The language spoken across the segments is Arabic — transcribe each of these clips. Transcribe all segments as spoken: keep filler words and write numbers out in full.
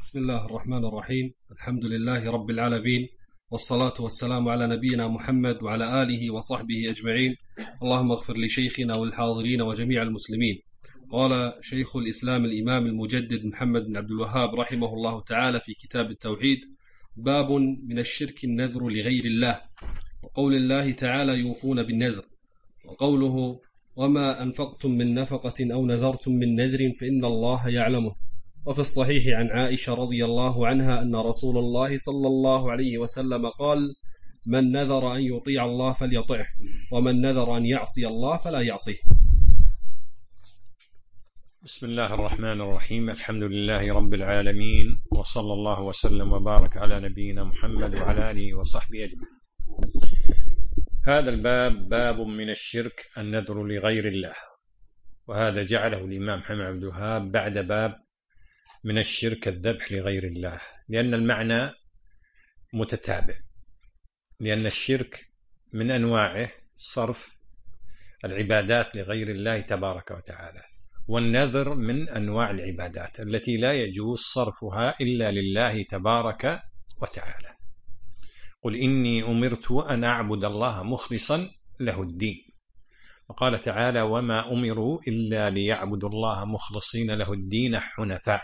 بسم الله الرحمن الرحيم. الحمد لله رب العالمين، والصلاة والسلام على نبينا محمد وعلى آله وصحبه أجمعين. اللهم اغفر لشيخنا والحاضرين وجميع المسلمين. قال شيخ الإسلام الإمام المجدد محمد بن عبد الوهاب رحمه الله تعالى في كتاب التوحيد: باب من الشرك النذر لغير الله، وقول الله تعالى: يوفون بالنذر، وقوله: وما أنفقتم من نفقة أو نذرتم من نذر فإن الله يعلمه. وفي الصحيح عن عائشة رضي الله عنها أن رسول الله صلى الله عليه وسلم قال: من نذر أن يطيع الله فليطعه، ومن نذر أن يعصي الله فلا يعصيه. بسم الله الرحمن الرحيم. الحمد لله رب العالمين، وصلى الله وسلم وبارك على نبينا محمد وعلى آله وصحبه أجمعين. هذا الباب باب من الشرك النذر لغير الله، وهذا جعله الإمام محمد بن عبد الوهاب بعد باب من الشرك الذبح لغير الله، لأن المعنى متتابع، لأن الشرك من أنواعه صرف العبادات لغير الله تبارك وتعالى، والنذر من أنواع العبادات التي لا يجوز صرفها إلا لله تبارك وتعالى. قل إني أمرت أن أعبد الله مخلصا له الدين، وقال تعالى: وما أمروا إلا ليعبدوا الله مخلصين له الدين حنفاء.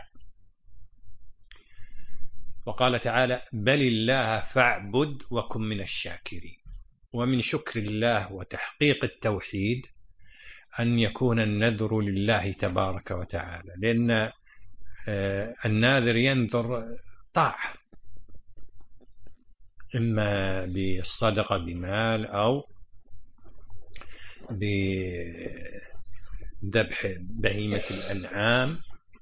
وقال تعالى: بل الله فاعبد وكن من الشاكرين. ومن شكر الله وتحقيق التوحيد أن يكون النذر لله تبارك وتعالى، لأن الناذر ينذر طاعة، إما بالصدقة بمال أو بذبح بهيمة الأنعام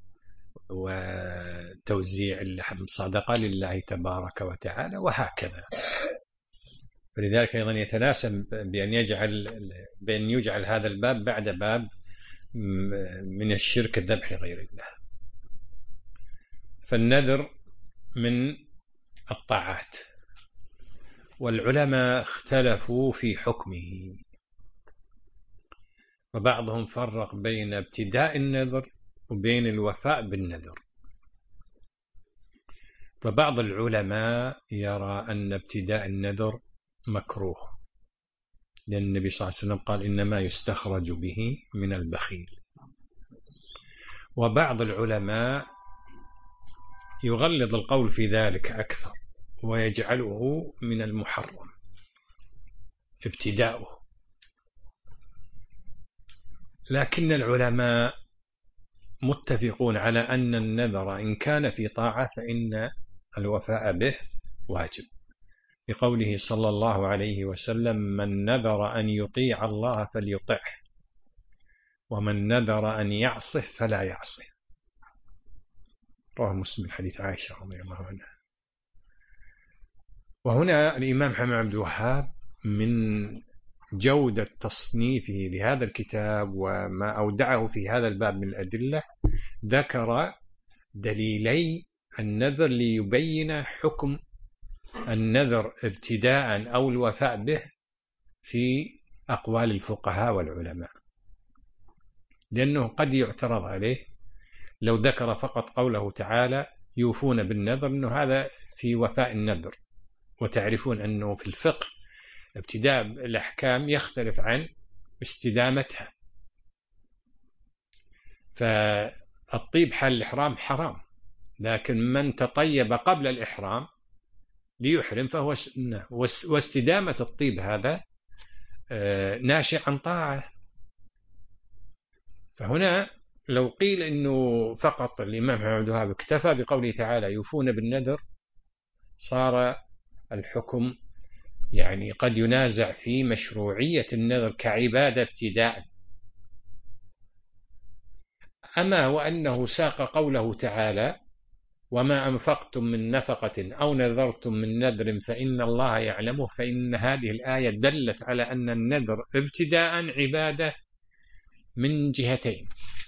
وتوزيع اللحم صدقة لله تبارك وتعالى، وهكذا. فلذلك أيضا يتناسب بأن يجعل بأن يجعل هذا الباب بعد باب من الشرك الذبح لغير الله. فالنذر من الطاعات، والعلماء اختلفوا في حكمه، وبعضهم فرق بين ابتداء النذر وبين الوفاء بالنذر. فبعض العلماء يرى أن ابتداء النذر مكروه، لأن النبي صلى الله عليه وسلم قال: إنما يستخرج به من البخيل. وبعض العلماء يغلظ القول في ذلك أكثر، ويجعله من المحرم ابتداؤه. لكن العلماء متفقون على أن النذر إن كان في طاعة فإن الوفاء به واجب، بقوله صلى الله عليه وسلم: من نذر أن يطيع الله فليطعه، ومن نذر أن يعصه فلا يعصه. رواه مسلم حديث عائشة رضي الله عنها. وهنا الإمام محمد بن عبد الوهاب من جودة تصنيفه لهذا الكتاب وما أودعه في هذا الباب من الأدلة ذكر دليلي النذر ليبين حكم النذر ابتداء أو الوفاء به في أقوال الفقهاء والعلماء، لأنه قد يعترض عليه لو ذكر فقط قوله تعالى: يوفون بالنذر، أنه هذا في وفاء النذر. وتعرفون أنه في الفقه ابتداء الأحكام يختلف عن استدامتها. فالطيب حال الإحرام حرام، لكن من تطيب قبل الإحرام ليحرم فهو سنة، واستدامة الطيب هذا ناشئ عن طاعة. فهنا لو قيل أنه فقط الإمام محمد بن عبد الوهاب اكتفى بقوله تعالى: يوفون بالنذر، صار الحكم يعني قد ينازع في مشروعية النذر كعبادة ابتداء. أما وأنه ساق قوله تعالى: وما أنفقتم من نفقة أو نذرتم من نذر فإن الله يعلمه، فإن هذه الآية دلت على أن النذر ابتداء عبادة من جهتين.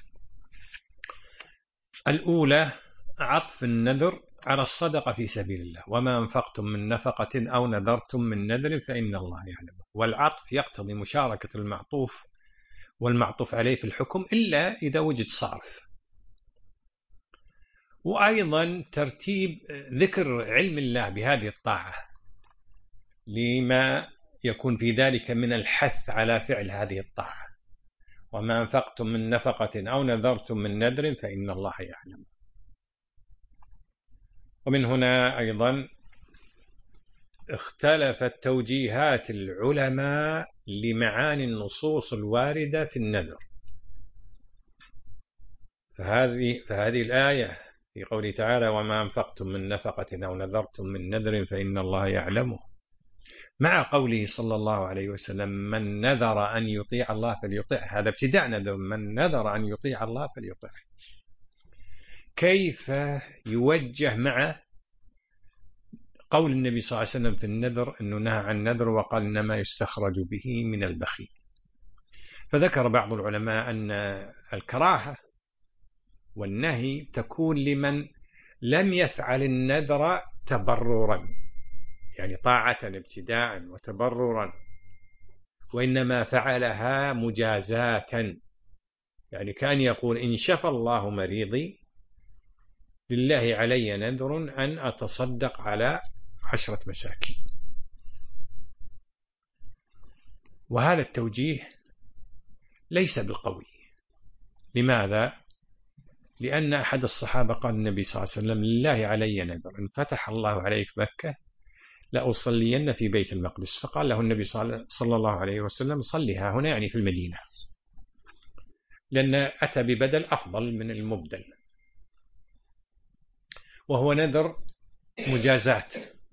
الأولى عطف النذر على الصدقة في سبيل الله: وما أنفقتم من نفقة أو نذرتم من نذر فإن الله يعلمه. والعطف يقتضي مشاركة المعطوف والمعطوف عليه في الحكم إلا إذا وجد صرف. وأيضا ترتيب ذكر علم الله بهذه الطاعة لما يكون في ذلك من الحث على فعل هذه الطاعة. وما أنفقتم من نفقة أو نذرتم من نذر فإن الله يعلم. ومن هنا أيضا اختلفت توجيهات العلماء لمعاني النصوص الواردة في النذر. فهذه, فهذه الآية في قوله تعالى وما أنفقتم من نفقة أو نذرتم من نذر فإن الله يعلمه، مع قوله صلى الله عليه وسلم من نذر أن يطيع الله فليطيعه، هذا ابتداء نذر، من نذر أن يطيع الله فليطيعه، كيف يوجه مع قول النبي صلى الله عليه وسلم في النذر أنه نهى عن النذر وقال إنما يستخرج به من البخيل. فذكر بعض العلماء أن الكراهة والنهي تكون لمن لم يفعل النذر تبررا، يعني طاعة ابتداء وتبررا، وإنما فعلها مجازاة، يعني كان يقول إن شفى الله مريضي لله علي نذر أن أتصدق على عشرة مساكين. وهذا التوجيه ليس بالقوي. لماذا؟ لأن أحد الصحابة قال النبي صلى الله عليه وسلم لله علي نذر إن فتح الله عليك مكة لأصلين في بيت المقدس. فقال له النبي صلى الله عليه وسلم صلها هنا، يعني في المدينة، لأن أتى ببدل أفضل من المبدل، وهو نذر مجازات.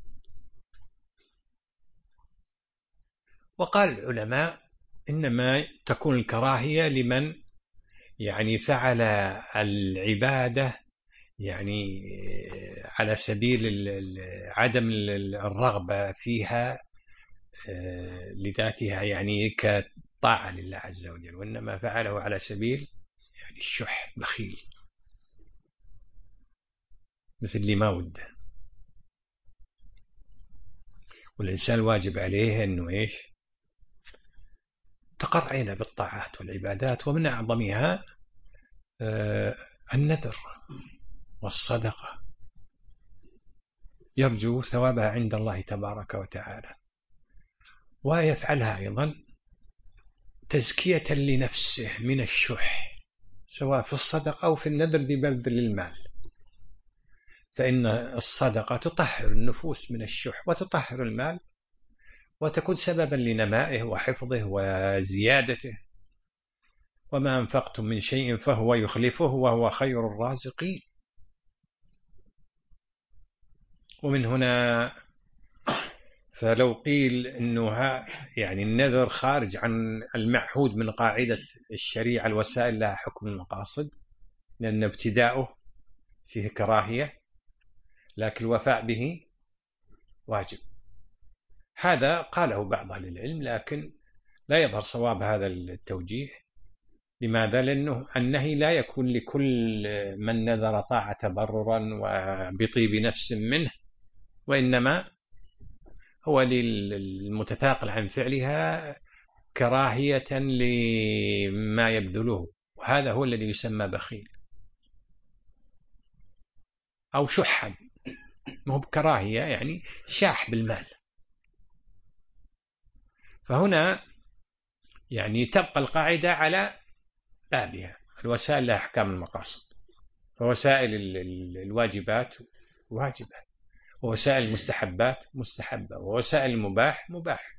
وقال العلماء إنما تكون الكراهية لمن يعني فعل العبادة يعني على سبيل عدم الرغبة فيها لذاتها، يعني كطاعة لله عز وجل، وإنما فعله على سبيل يعني الشح، بخيل، مثل اللي ما وده. والإنسان واجب عليه أنه إيش؟ تقر عينه بالطاعات والعبادات، ومن أعظمها آه النذر والصدقة، يرجو ثوابها عند الله تبارك وتعالى، ويفعلها أيضا تزكية لنفسه من الشح، سواء في الصدقة أو في النذر ببذل المال، فإن الصدقة تطهر النفوس من الشح وتطهر المال وتكون سببا لنمائه وحفظه وزيادته. وما أنفقتم من شيء فهو يخلفه وهو خير الرازقين. ومن هنا فلو قيل أنه يعني النذر خارج عن المعهود من قاعدة الشريعة الوسائل لها حكم المقاصد، لأن ابتداؤه فيه كراهية لكن الوفاء به واجب. هذا قاله بعض أهل العلم، لكن لا يظهر صواب هذا التوجيه. لماذا؟ لأنه النهي لا يكون لكل من نذر طاعة تبررا وبطيب نفس منه، وإنما هو للمتثاقل عن فعلها كراهية لما يبذله، وهذا هو الذي يسمى بخيل أو شحا، ما هو بكراهية، يعني شاح بالمال. فهنا يعني تبقى القاعدة على بابها، الوسائل لها أحكام المقاصد، فوسائل الواجبات واجبة، ووسائل المستحبات مستحبة، ووسائل المباح مباح.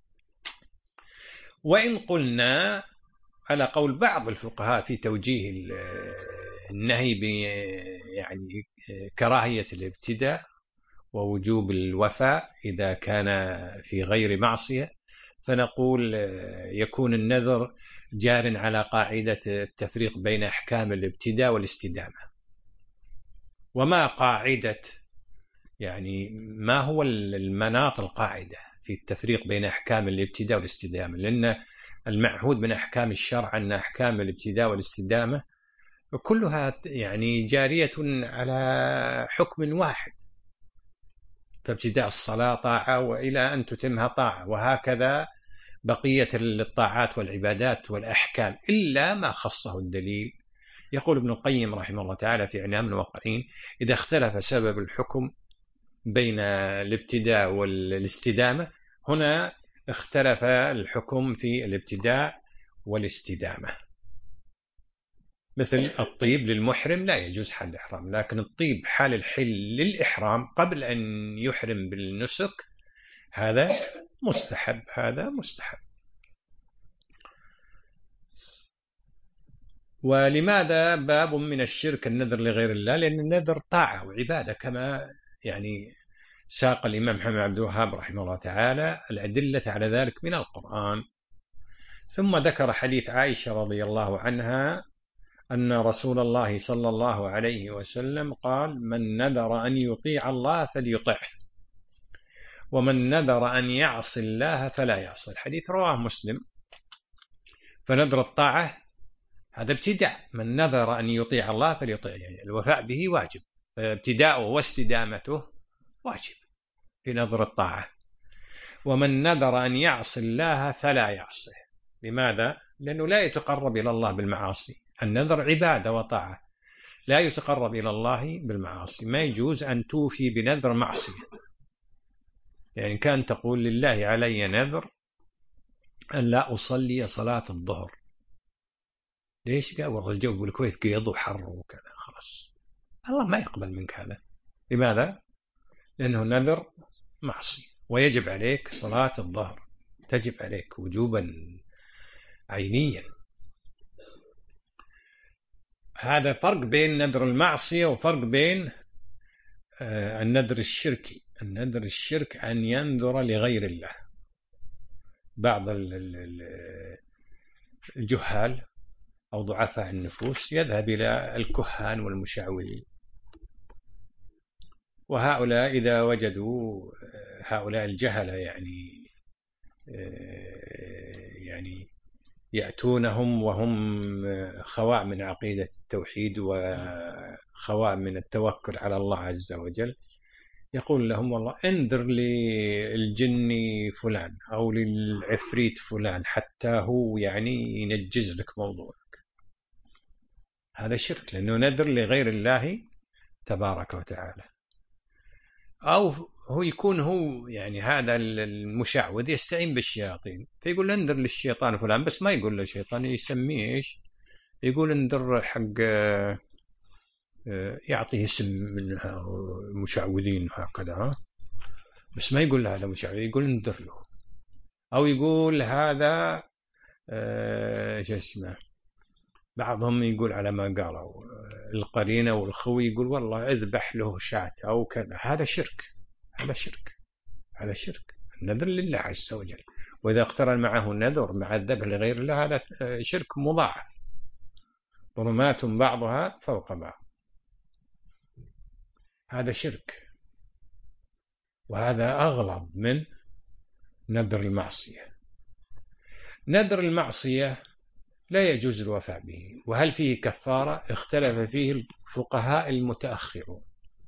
وإن قلنا على قول بعض الفقهاء في توجيه النهي ب يعني كراهية الابتداء ووجوب الوفاء إذا كان في غير معصية، فنقول يكون النذر جار على قاعدة التفريق بين أحكام الابتداء والاستدامة. وما قاعدة يعني ما هو المناط القاعدة في التفريق بين أحكام الابتداء والاستدامة؟ لأن المعهود من أحكام الشرع أن أحكام الابتداء والاستدامة كلها يعني جارية على حكم واحد، فابتداء الصلاة طاعة وإلى أن تتمها طاعة، وهكذا بقية الطاعات والعبادات والأحكام، إلا ما خصه الدليل يقول ابن القيم رحمه الله تعالى في إعلام الموقعين: إذا اختلف سبب الحكم بين الابتداء والاستدامة، هنا اختلف الحكم في الابتداء والاستدامة. مثل الطيب للمحرم لا يجوز حال الإحرام، لكن الطيب حال الحل للإحرام قبل أن يحرم بالنسك هذا مستحب، هذا مستحب. ولماذا باب من الشرك النذر لغير الله؟ لأن النذر طاعة وعبادة، كما يعني ساق الإمام محمد بن عبد الوهاب رحمه الله تعالى الأدلة على ذلك من القرآن. ثم ذكر حديث عائشة رضي الله عنها أن رسول الله صلى الله عليه وسلم قال: من نذر أن يطيع الله فليطعه، ومن نذر أن يعصي الله فلا يعصي. الحديث رواه مسلم. فنذر الطاعة هذا ابتداء، من نذر أن يطيع الله فليطيع، يعني الوفاء به واجب، ابتداؤه واستدامته واجب في نذر الطاعة. ومن نذر أن يعصي الله فلا يعصيه. لماذا؟ لأنه لا يتقرب إلى الله بالمعاصي. النذر عبادة وطاعة، لا يتقرب إلى الله بالمعاصي. ما يجوز أن توفي بنذر معصية. يعني كان تقول: لله علي نذر أن لا أصلي صلاة الظهر. ليش؟ قال: والله الجو بالكويت قيض وحر وكذا، خلاص الله ما يقبل منك هذا. لماذا؟ لأنه نذر معصية، ويجب عليك صلاة الظهر، تجب عليك وجوبا عينيا. هذا فرق بين نذر المعصية وفرق بين آه النذر الشركي. النذر الشرك أن ينذر لغير الله. بعض الجهال أو ضعفاء النفوس يذهب إلى الكهان والمشعوذين، وهؤلاء إذا وجدوا هؤلاء الجهلة يعني يعني يأتونهم وهم خواء من عقيدة التوحيد وخواء من التوكل على الله عز وجل، يقول لهم: والله انذر للجن فلان أو للعفريت فلان حتى هو يعني ينجز لك موضوعك. هذا شرك، لأنه نذر لغير الله تبارك وتعالى. أو هو يكون هو يعني هذا المشعوذ يستعين بالشياطين، فيقول: انذر للشيطان فلان، بس ما يقول له شيطان، يسميه إيش؟ يقول انذر حق، يعطيه اسم من المشعوذين هكذا، بس ما يقول له هذا مشعوذ، يقول انذر له. أو يقول هذا ايش اسمه، بعضهم يقول على ما قالوا القرينة والخوي، يقول والله اذبح له شاة أو كذا. هذا شرك، هذا شرك، هذا شرك. النذر لله عز وجل، وإذا اقترن معه النذر مع الذبح لغير الله هذا شرك مضاعف، ظلمات بعضها فوق بعض. هذا شرك، وهذا أغلظ من نذر المعصية. نذر المعصية لا يجوز الوفاء به. وهل فيه كفارة؟ اختلف فيه الفقهاء المتأخرون.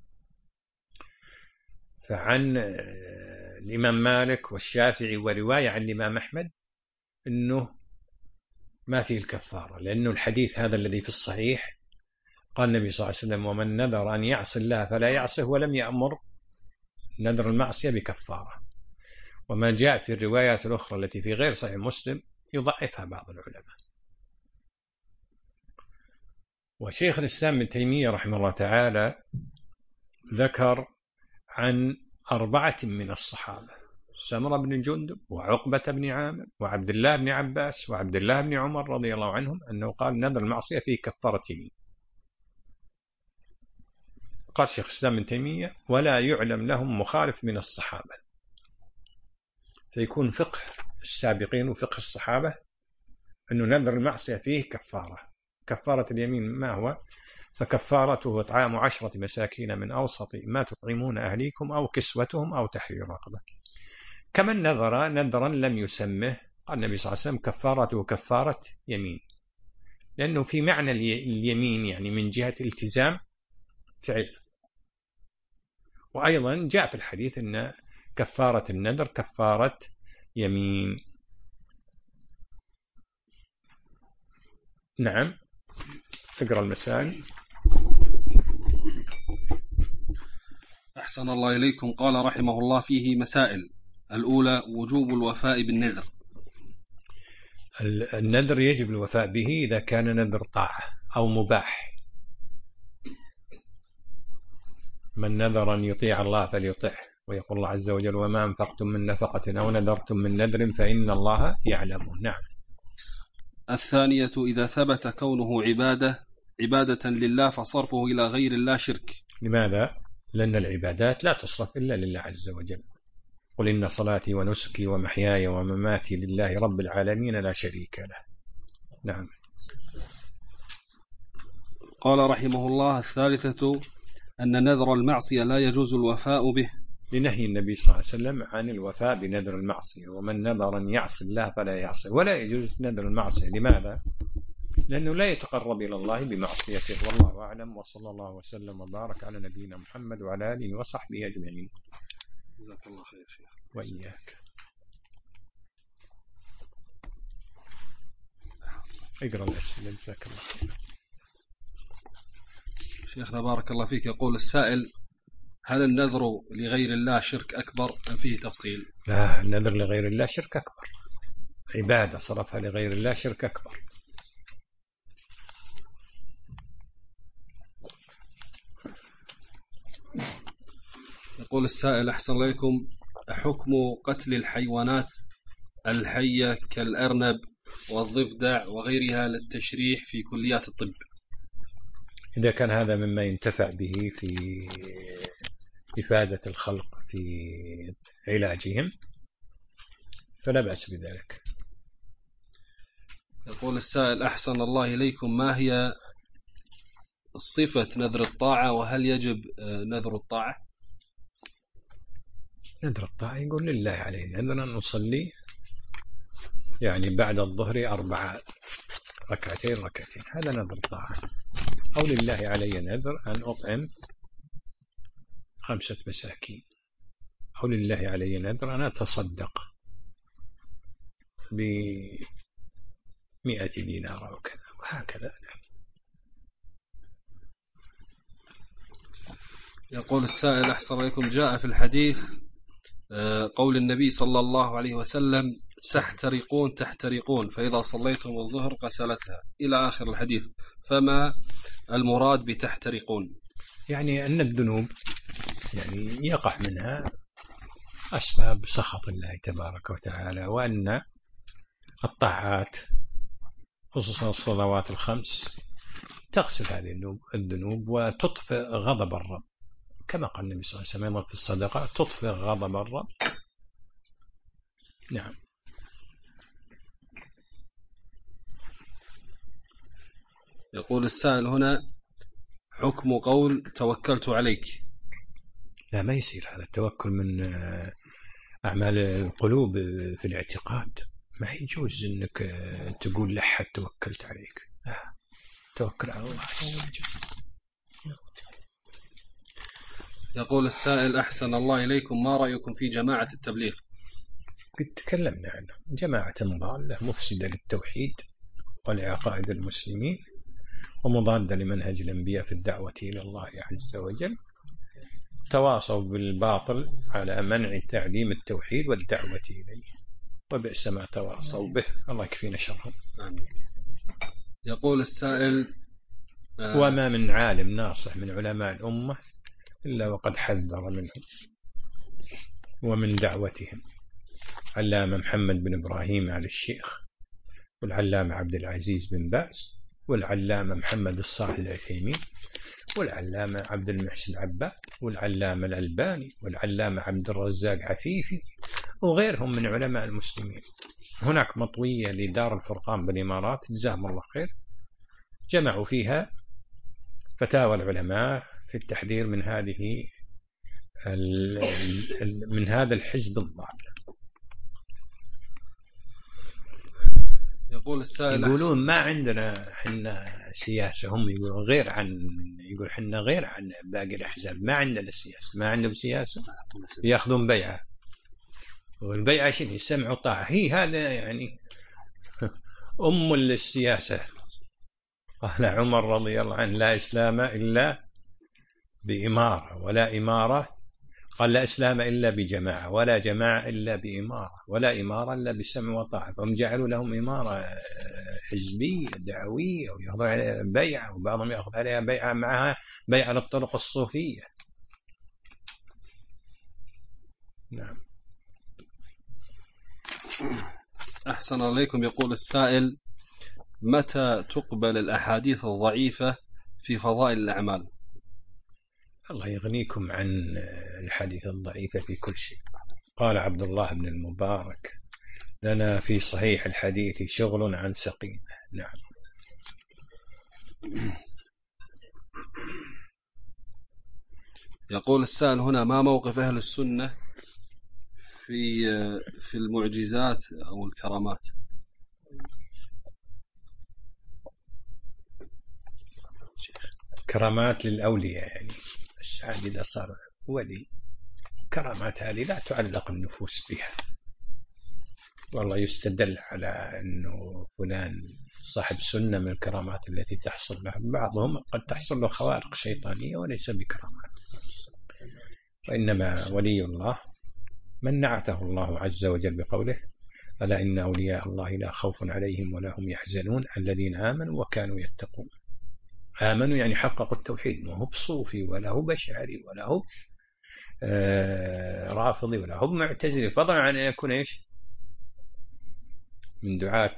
فعن الإمام مالك والشافعي ورواية عن الإمام أحمد أنه ما فيه الكفارة، لأنه الحديث هذا الذي في الصحيح قال النبي صلى الله عليه وسلم: ومن نذر أن يعصي الله فلا يعصه، ولم يأمر نذر المعصية بكفارة. وما جاء في الروايات الأخرى التي في غير صحيح مسلم يضعفها بعض العلماء. وشيخ الإسلام ابن تيمية رحمه الله تعالى ذكر عن أربعة من الصحابة: سمرة بن جندب، وعقبة بن عامر، وعبد الله بن عباس، وعبد الله بن عمر رضي الله عنهم، أنه قال: نذر المعصية فيه كفارة يمين. قال شيخ الإسلام ابن تيمية: ولا يعلم لهم مخالف من الصحابة. فيكون فقه السابقين وفقه الصحابة أنه نذر المعصية فيه كفارة. كفارة اليمين ما هو؟ فكفارته إطعام عشرة مساكين من أوسط ما تطعمون أهليكم أو كسوتهم أو تحرير رقبة. كمن نذر نذرا لم يسمه، قال النبي صلى الله عليه وسلم: كفارته كفارة يمين، لأنه في معنى اليمين يعني من جهة التزام فعل. وأيضا جاء في الحديث أن كفارة النذر كفارة يمين. نعم. اقرأ المسائل. أحسن الله إليكم. قال رحمه الله فيه مسائل. الأولى وجوب الوفاء بالنذر. النذر يجب الوفاء به إذا كان نذر طاعة أو مباح. من نذر أن يطيع الله فليطعه، ويقول الله عز وجل وما أنفقتم من نفقة أو نذرتم من نذر فإن الله يعلمه. نعم. الثانية إذا ثبت كونه عبادة عبادة لله فصرفه إلى غير الله شرك. لماذا؟ لأن العبادات لا تصرف إلا لله عز وجل. قل إن صلاتي ونسكي ومحياي ومماتي لله رب العالمين لا شريك له. نعم. قال رحمه الله الثالثة أن نذر المعصية لا يجوز الوفاء به، لنهي النبي صلى الله عليه وسلم عن الوفاء بنذر المعصية. ومن نذر أن يعصي الله فلا يعصي، ولا يجوز نذر المعصية. لماذا؟ لأنه لا يتقرب إلى الله بمعصيته. والله أعلم، وصلى الله وسلم وبارك على نبينا محمد وعلى آله وصحبه أجمعين. جزاك الله خير شيخ. وإياك. اقرأ الأسئلة. جزاك الله خير. شيخنا بارك الله فيك. يقول السائل: هل النذر لغير الله شرك أكبر أم فيه تفصيل؟ لا، النذر لغير الله شرك أكبر. عبادة صرفها لغير الله شرك أكبر. يقول السائل: أحسن عليكم، حكم قتل الحيوانات الحية كالأرنب والضفدع وغيرها للتشريح في كليات الطب؟ إذا كان هذا مما ينتفع به في إفادة الخلق في علاجهم فلا بأس بذلك. يقول السائل: أحسن الله إليكم، ما هي صفة نذر الطاعة وهل يجب نذر الطاعة؟ نذر الطاعة يقول لله علينا نذر أن نصلي يعني بعد الظهر أربع ركعتين ركعتين، هذا نذر الطاعة. أو لله علي نذر أن أطعم خمسة مساكين، أو لله علي نذر أن أتصدق بمئة دينار أو كذا، وهكذا. يقول السائل: أحسن عليكم، جاء في الحديث قول النبي صلى الله عليه وسلم: تحترقون تحترقون فإذا صليتم الظهر غسلتها، إلى آخر الحديث، فما المراد بتحترقون؟ يعني أن الذنوب يعني يقع منها أسباب سخط الله تبارك وتعالى، وأن الطاعات خصوصا الصلوات الخمس تغسل هذه الذنوب وتطفئ غضب الرب، كما قال النبي صلى الله عليه وسلم في الصدقة: تطفئ غضب الرب. نعم. يقول السائل هنا: حكم قول توكلت عليك. لا، ما يصير هذا التوكل من أعمال القلوب في الاعتقاد، ما يجوز أنك تقول لحد توكلت عليك. لا، توكل على الله. يقول السائل: أحسن الله إليكم، ما رأيكم في جماعة التبليغ؟ قد تكلمنا عنه، جماعة ضالة مفسدة للتوحيد ولعقائد المسلمين ومضادة لمنهج الأنبياء في الدعوة إلى الله عز وجل، تواصوا بالباطل على منع تعليم التوحيد والدعوة إليه، وبئس ما تواصوا به. الله يكفينا شرهم. آمين. يقول السائل: آه وما من عالم ناصح من علماء الأمة إلا وقد حذر منهم ومن دعوتهم. علامة محمد بن إبراهيم آل الشيخ، والعلامة عبد العزيز بن باز، والعلامة محمد الصالح العثيمين، والعلامة عبد المحسن العباد، والعلامة الألباني، والعلامة عبد الرزاق عفيفي، وغيرهم من علماء المسلمين. هناك مطوية لدار الفرقان بالإمارات جزاهم الله خير، جمعوا فيها فتاوى العلماء في التحذير من هذه من هذا الحزب الضال. يقول السائل: يقولون ما عندنا حنا سياسة، هم يقولون غير عن يقول حنا غير عن باقي الأحزاب، ما عندنا سياسة. ما عندهم سياسة، يأخذون بيعة، والبيعة شنو؟ السمع وطاعة. هي هذا يعني أم السياسة. قال عمر رضي الله عنه لا إسلام إلا بإمارة ولا إمارة، قال لا إسلام إلا بجماعة ولا جماعة إلا بإمارة ولا إمارة إلا بسمع وطاعة. فهم جعلوا لهم إمارة حزبية دعوية ويأخذ عليها بيعة، وبعضهم يأخذ عليها بيعة معها بيعة للطرق الصوفية. نعم. أحسن عليكم. يقول السائل: متى تقبل الأحاديث الضعيفة في فضائل الأعمال؟ الله يغنيكم عن الحديث الضعيفة في كل شيء. قال عبد الله بن المبارك: لنا في صحيح الحديث شغل عن سقيمة. نعم. يقول السائل هنا: ما موقف أهل السنة في في المعجزات أو الكرامات؟ كرامات للأولياء يعني، بس عاد إذا صار ولي كرامات هذه لا تعلق النفوس بها، والله يستدل على أنه فلان صاحب سنة من الكرامات التي تحصل له. بعضهم قد تحصل له خوارق شيطانية وليس بكرامات، وإنما ولي الله من نعته الله عز وجل بقوله: ألا إن أولياء الله لا خوف عليهم ولا هم يحزنون الذين آمنوا وكانوا يتقون. آمنوا يعني حققوا التوحيد، ما هو بصوفي ولا هو بشعري ولا هو آه رافضي ولا هو معتزلي، فضلا عن أن يكون إيش من دعاة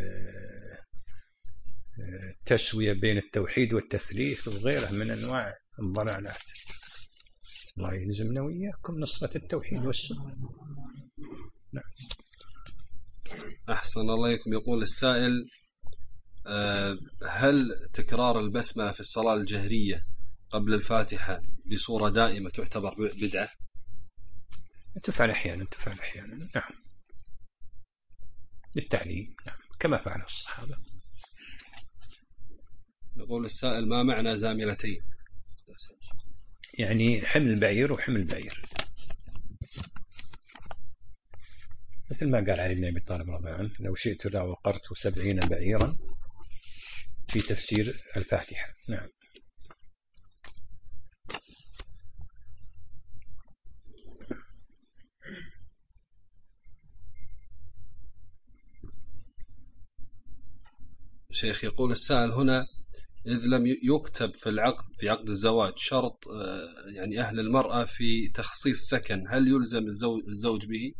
التسوية بين التوحيد والتثليث وغيره من أنواع الضلالات. الله يلزمنا وإياكم نصرة التوحيد والسنة. نعم. أحسن الله إليكم. يقول السائل: هل تكرار البسملة في الصلاة الجهرية قبل الفاتحة بصورة دائمة تعتبر بدعة؟ تفعل أحيانا تفعل أحيانا نعم، للتعليم، نعم، كما فعل الصحابة. يقول السائل: ما معنى زاملتين؟ يعني حمل بعير وحمل بعير، مثل ما قال علي بن أبي طالب رضي الله عنه: لو شئت لوقرت سبعين بعيرا، في تفسير الفاتحة. نعم. شيخ يقول السائل هنا: إذ لم يكتب في العقد في عقد الزواج شرط يعني أهل المرأة في تخصيص سكن، هل يلزم الزوج, الزوج به؟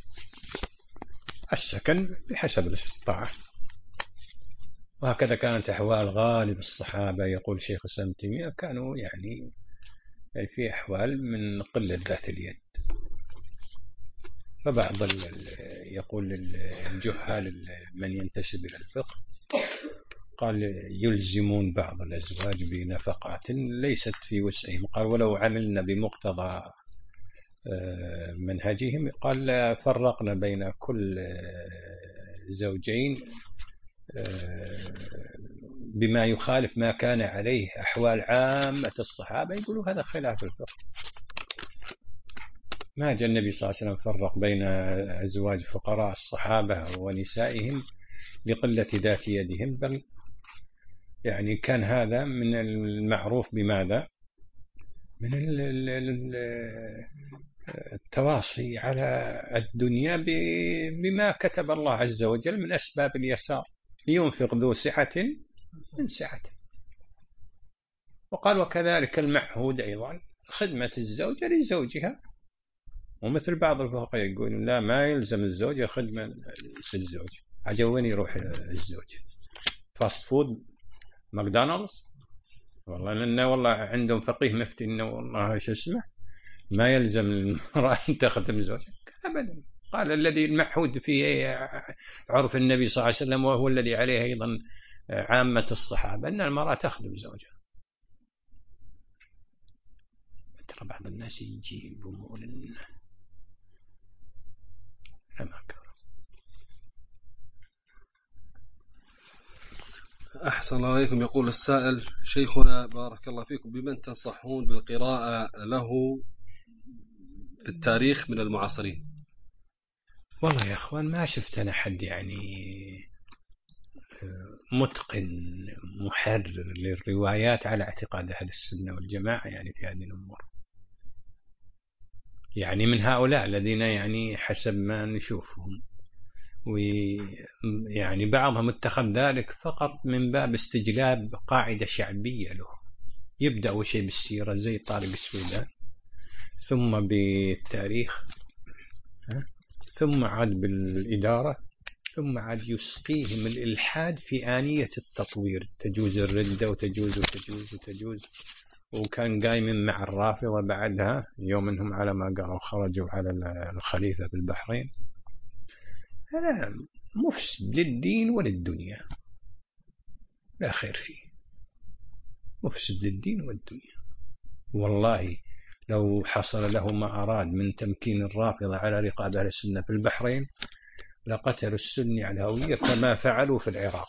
السكن بحسب الاستطاعة، وهكذا كانت أحوال غالب الصحابة. يقول شيخ الإسلام ابن تيمية: كانوا يعني في أحوال من قلة ذات اليد، فبعض يقول الجهال من ينتسب إلى الفقه قال يلزمون بعض الأزواج بنفقات ليست في وسعهم، قال ولو عملنا بمقتضى منهجهم قال فرقنا بين كل زوجين بما يخالف ما كان عليه أحوال عامة الصحابة. يقولوا هذا خلاف الفقه، ما جاء النبي صلى الله عليه وسلم فرق بين أزواج فقراء الصحابة ونسائهم لقلة ذات يدهم، بل يعني كان هذا من المعروف بماذا؟ من التواصي على الدنيا بما كتب الله عز وجل من أسباب اليسار، لينفق ذو سعة من سعته. وقال وكذلك المعهود أيضا خدمة الزوجة لزوجها. ومثل بعض الفقهاء يقولون لا، ما يلزم الزوجة خدمة الزوج. عجب وين يروح الزوج؟ فاست فود، ماكدونالدز؟ والله لأنه والله عندهم فقيه مفتي إنه والله إيش اسمه ما يلزم المرأة أن تخدم زوجها أبدا. قال الذي المعهود في عرف النبي صلى الله عليه وسلم وهو الذي عليه أيضا عامة الصحابة أن المرأة تخدم زوجها. ترى بعض الناس يجيب أمور لما كان. أحسن عليكم. يقول السائل: شيخنا بارك الله فيكم، بمن تنصحون بالقراءة له في التاريخ من المعاصرين؟ والله يا أخوان ما شفت أنا حد يعني متقن محرر للروايات على اعتقاد أهل السنة والجماعة يعني في هذه الأمور، يعني من هؤلاء الذين يعني حسب ما نشوفهم، ويعني بعضهم اتخذ ذلك فقط من باب استجلاب قاعدة شعبية له، يبدأ أول شيء بالسيرة زي طارق السويدان، ثم بالتاريخ، ثم عاد بالإدارة، ثم عاد يسقيهم الإلحاد في آنية التطوير، تجوز الردة وتجوز وتجوز وتجوز، وكان قايم مع الرافضة بعدها يوم انهم على ما قالوا خرجوا على الخليفة بالبحرين. هذا مفسد للدين وللدنيا، لا خير فيه، مفسد للدين والدنيا. والله لو حصل له ما أراد من تمكين الرافضة على رقاب أهل السنة في البحرين لقتلوا السني على الهوية كما فعلوا في العراق.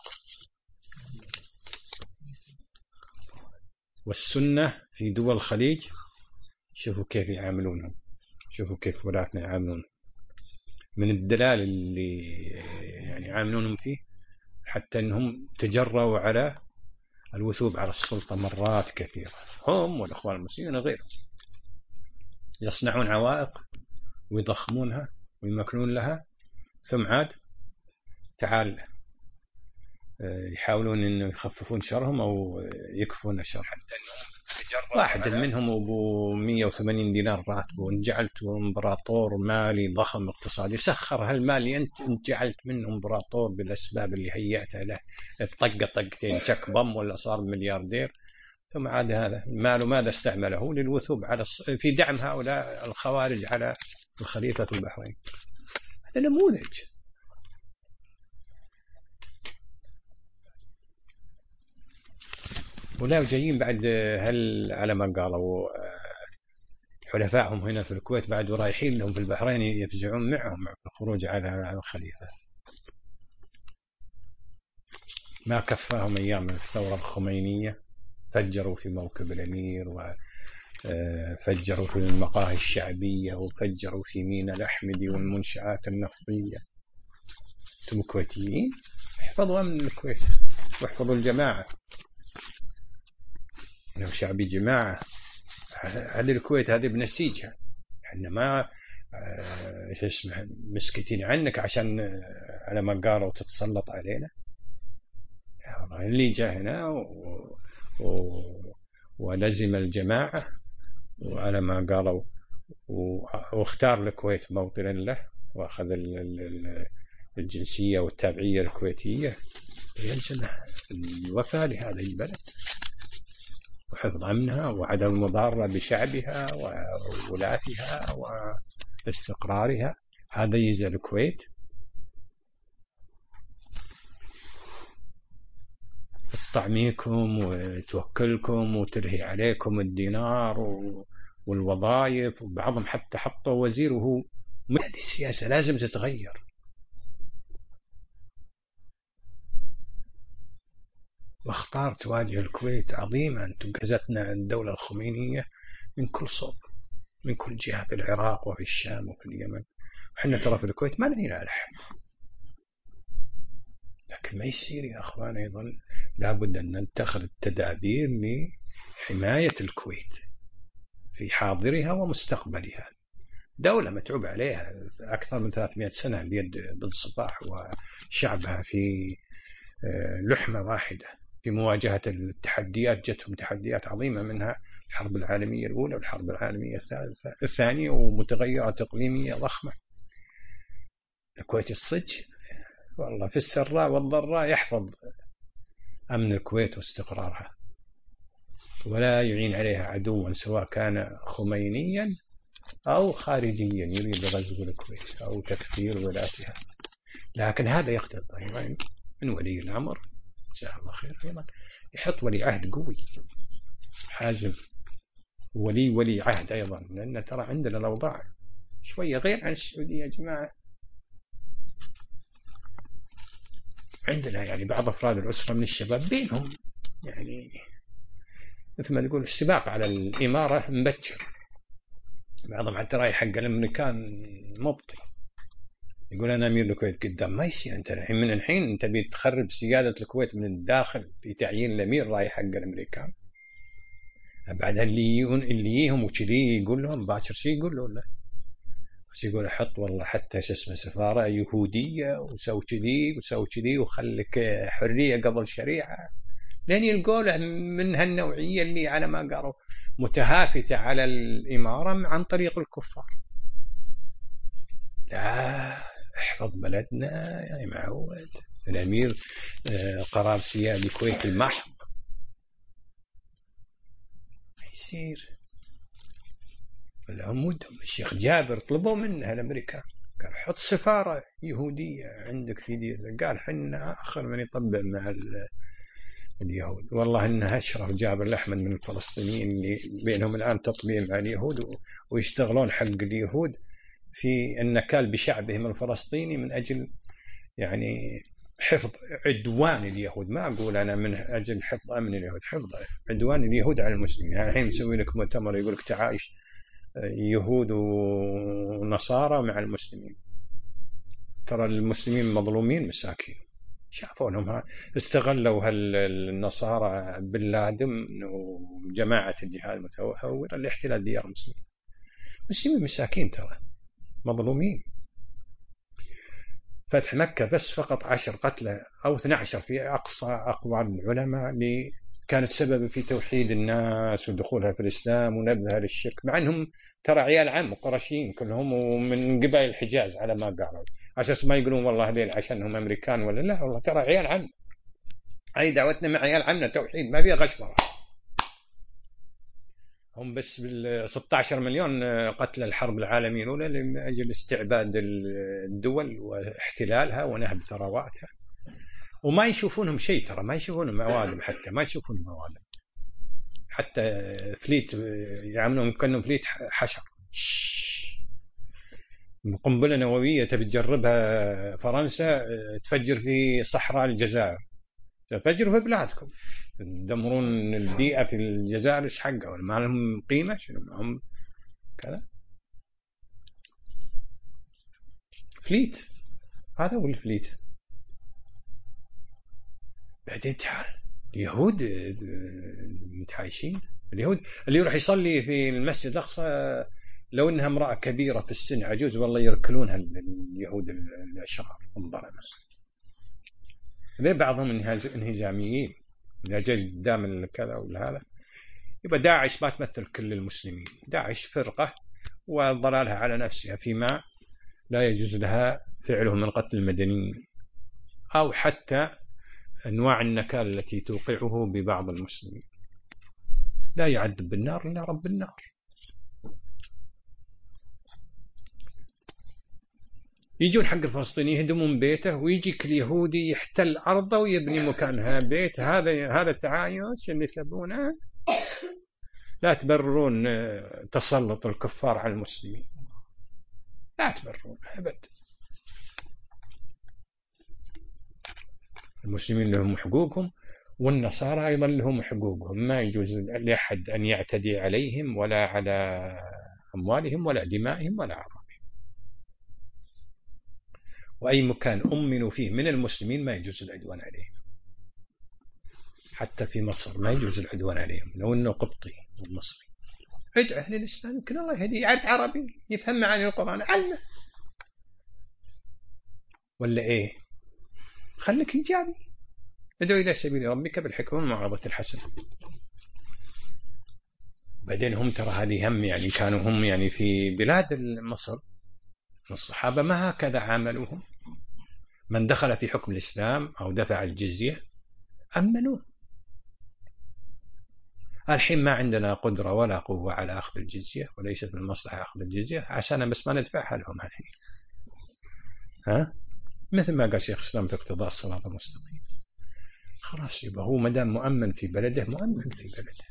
والسنة في دول الخليج شوفوا كيف يعاملونهم، شوفوا كيف ولاتنا يعاملون، من الدلال اللي يعني يعاملونهم فيه حتى أنهم تجرؤوا على الوثوب على السلطة مرات كثيرة، هم والأخوان المسلمين غيرهم، يصنعون عوائق ويضخمونها ويمكنون لها، ثم عاد تعال يحاولون أنه يخففون شرهم أو يكفون شر. حتى واحد منهم أبو مئة وثمانين دينار راتبه، وإن جعلته إمبراطور مالي ضخم اقتصادي، سخر هالمال أنت جعلت منه إمبراطور بالأسباب اللي هيأتها له، طقة طقتين شك ضم ولا صار ملياردير، ثم عاد هذا ماله ماذا استعمله؟ للوثوب على الص... في دعم هؤلاء الخوارج على الخليفة في البحرين. هذا نموذج. ولا جايين بعد هل على ما قالوا حلفائهم هنا في الكويت بعد ورايحين لهم في البحرين يفزعون معهم في الخروج على الخليفة. ما كفاهم أيام الثورة الخمينية، فجروا في موكب الأمير وفجروا في المقاهي الشعبية وفجروا في ميناء الأحمدي والمنشآت النفطية. أنتم كويتيين احفظوا أمن الكويت واحفظوا الجماعة، لو شعبي جماعة. هذه الكويت هذه بنسيجها، احنا ما ايش اسمه مسكتين عنك عشان على ما قالوا تتسلط علينا. اللي جاء هنا و... و... ولزم الجماعة وعلى ما قالوا و... واختار الكويت موطنا له واخذ ال... الجنسية والتابعية الكويتية، يلزم الوفاء لهذا البلد وحفظ أمنها وعدم المضارة بشعبها وولاتها واستقرارها. هذا يجزي الكويت. تطعميكم وتوكلكم وترهي عليكم الدينار والوظائف، وبعضهم حتى حطوا وزير وهو. هذه السياسة لازم تتغير. واختار تواجه الكويت عظيمة. أنتم غزتنا الدولة الخمينية من كل صوب، من كل جهة، في العراق وفي الشام وفي اليمن، وحنا ترى في الكويت ما نعين على أحد. لكن ما يصير يا أخوان، أيضا لابد أن نتخذ التدابير لحماية الكويت في حاضرها ومستقبلها. دولة متعوب عليها أكثر من ثلاثمائة سنة بيد بن صباح وشعبها في لحمة واحدة في مواجهة التحديات. جتهم تحديات عظيمة، منها الحرب العالمية الأولى والحرب العالمية الثانية ومتغيرات إقليمية ضخمة. الكويت الصج والله في السراء والضراء يحفظ أمن الكويت واستقرارها، ولا يعين عليها عدوا سواء كان خمينيا أو خارجيا يريد غزو الكويت أو تكفير ولاتها. لكن هذا يقتضي من ولي الأمر جزاه الله خير أيضا يحط ولي عهد قوي حازم، ولي ولي عهد أيضا، لأن ترى عندنا الأوضاع شوية غير عن السعودية يا جماعة. عندنا يعني بعض أفراد الأسرة من الشباب بينهم يعني مثل ما تقول السباق على الإمارة مبكر، بعضهم حتى رايح حق الأمريكان مبطل. يقول أنا أمير الكويت قدام. ما يصير. أنت الحين من الحين أنت بتخرب سيادة الكويت من الداخل في تعيين الأمير رايح حق الأمريكان. بعد اللي اللي يهم وكذي يقول لهم باكر شي يقول له لا بس يقول حط والله حتى شو اسمه سفارة يهودية وسوي كذي وسوي كذي وخلك حرية قبل شريعة، لين يلقوا من هالنوعية اللي على ما قالوا متهافتة على الإمارة عن طريق الكفار. لا احفظ بلدنا يا معود. الأمير قرار سيادي كويتي المحض ما يصير. لهم ودهم. الشيخ جابر طلبوا منه الأمريكان قال حط سفارة يهودية عندك في دير. قال حنا آخر من يطبع مع اليهود. والله إنها أشرف جابر الأحمد من الفلسطينيين اللي بينهم الآن تطبيع مع اليهود ويشتغلون حق اليهود في النكال بشعبهم الفلسطيني من أجل يعني حفظ عدوان اليهود. ما أقول أنا من أجل حفظ أمن اليهود، حفظ عدوان اليهود على المسلمين. يعني الحين مسوي لك مؤتمر يقول لك تعايش يهود ونصارى مع المسلمين. ترى المسلمين مظلومين مساكين. شافوا لهم استغلوا هالنصارى بن لادن وجماعة الجهاد المتهورة لاحتلال ديار المسلمين. مسلمين مساكين ترى مظلومين. فتح مكة بس فقط عشر قتلى أو اثني عشر في أقصى أقوال العلماء اللي كانت سبب في توحيد الناس ودخولها في الإسلام ونبذها للشرك، مع أنهم ترى عيال عم قرشيين كلهم ومن قبائل الحجاز على ما قالوا، أساس ما يقولون والله هذين عشانهم أمريكان ولا لا، والله ترى عيال عم. أي دعوتنا مع عيال عمنا توحيد ما فيها غشمرة. هم بس بال ستة عشر مليون قتل الحرب العالمية الأولى لأجل استعباد الدول واحتلالها ونهب ثرواتها، وما يشوفونهم شيء ترى، ما يشوفونهم موادم، حتى ما يشوفونهم موادم، حتى فليت يعملون كأنهم فليت حشر. قنبلة نووية تبي تجربها فرنسا تفجر في صحراء الجزائر، تفجروا في بلادكم، تدمرون البيئة في الجزائر. ايش حقها؟ ما لهم قيمة؟ شنو معهم كذا؟ فليت، هذا هو الفليت. بعدين تعال اليهود متعايشين. اليهود اللي يروح يصلي في المسجد الأقصى لو انها امرأة كبيرة في السن عجوز والله يركلونها اليهود الأشرار الظلمة. ذي بعضهم انهزاميين، إذا جاء قدام كذا ولا هذا يبقى داعش ما تمثل كل المسلمين. داعش فرقة وضلالها على نفسها فيما لا يجوز لها فعله من قتل المدنيين أو حتى أنواع النكال التي توقعه ببعض المسلمين. لا يعذب بالنار إلا رب النار. يجون حق الفلسطيني يهدمون بيته ويجيك اليهودي يحتل أرضه ويبني مكانها بيت. هذا هذا التعايش اللي تبونه. لا تبررون تسلط الكفار على المسلمين، لا تبررون أبد. المسلمين لهم حقوقهم والنصارى أيضا لهم حقوقهم، ما يجوز لأحد أن يعتدي عليهم ولا على أموالهم ولا دمائهم ولا أعراضهم. وأي مكان أمنوا فيه من المسلمين ما يجوز العدوان عليهم. حتى في مصر ما يجوز العدوان عليهم لو أنه قبطي ومصري. ادعو أهل الإسلام يمكن الله يهديه، يعرف عربي يفهم معاني القرآن، علمه. ولا إيه؟ خليك إيجابي، ادعو إلى سبيل ربك بالحكمة والموعظة الحسنة. بعدين هم ترى هذه هم يعني كانوا هم يعني في بلاد مصر الصحابة ما هكذا عاملوهم. من دخل في حكم الإسلام أو دفع الجزية أمنوه. الحين ما عندنا قدرة ولا قوة على أخذ الجزية، وليست من المصلحة أخذ الجزية عشان بس ما ندفعها لهم الحين. ها؟ مثل ما قال شيخ الإسلام في اقتضاء الصراط المستقيم. خلاص يبقى هو مدام مؤمن في بلده مؤمن في بلده،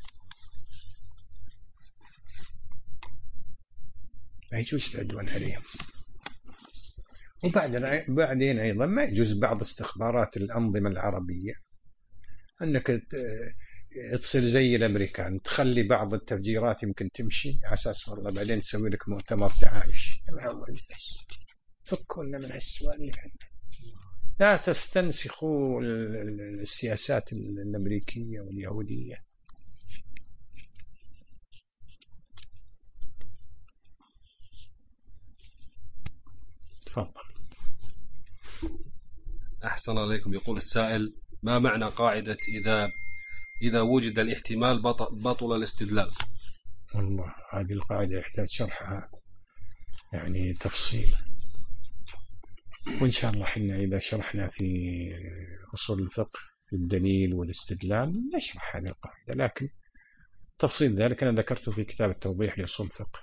ما يجوز العدوان عليهم. وبعدين بعدين أيضا ما يجوز بعض استخبارات الأنظمة العربية أنك تصير زي الأمريكان تخلي بعض التفجيرات يمكن تمشي على أساس والله بعدين تسوي لك مؤتمر تعايش. فكونا من هالسواليف، لا تستنسخوا السياسات الأمريكية واليهودية. تفضل. أحسن عليكم. يقول السائل: ما معنى قاعدة إذا إذا وجد الاحتمال بطل الاستدلال؟ والله هذه القاعدة يحتاج شرحها يعني تفصيل، وإن شاء الله حنا إذا شرحنا في أصول الفقه في الدليل والاستدلال نشرح هذه القاعدة، لكن تفصيل ذلك أنا ذكرته في كتاب التوضيح لأصول الفقه.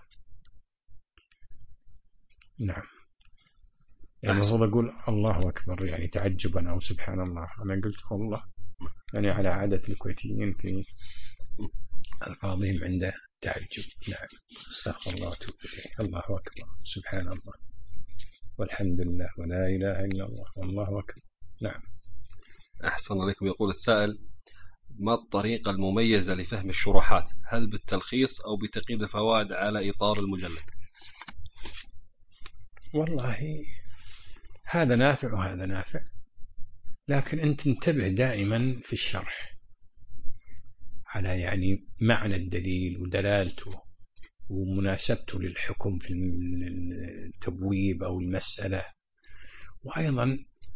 نعم. يعني المفروض أقول الله أكبر يعني تعجبا أو سبحان الله، أنا قلت والله يعني على عادة الكويتيين في ألفاظهم عند تعجب. نعم. استغفر الله وأتوب إليه. الله أكبر، سبحان الله، والحمد لله، ولا إله إلا الله، والله أكبر. نعم. أحسن عليكم. يقول السائل: ما الطريقة المميزة لفهم الشروحات؟ هل بالتلخيص أو بتقييد الفوائد على إطار المجلد؟ والله هذا نافع وهذا نافع، لكن أنت انتبه دائما في الشرح على يعني معنى الدليل ودلالته ومناسبته للحكم في التبويب أو المسألة، وأيضا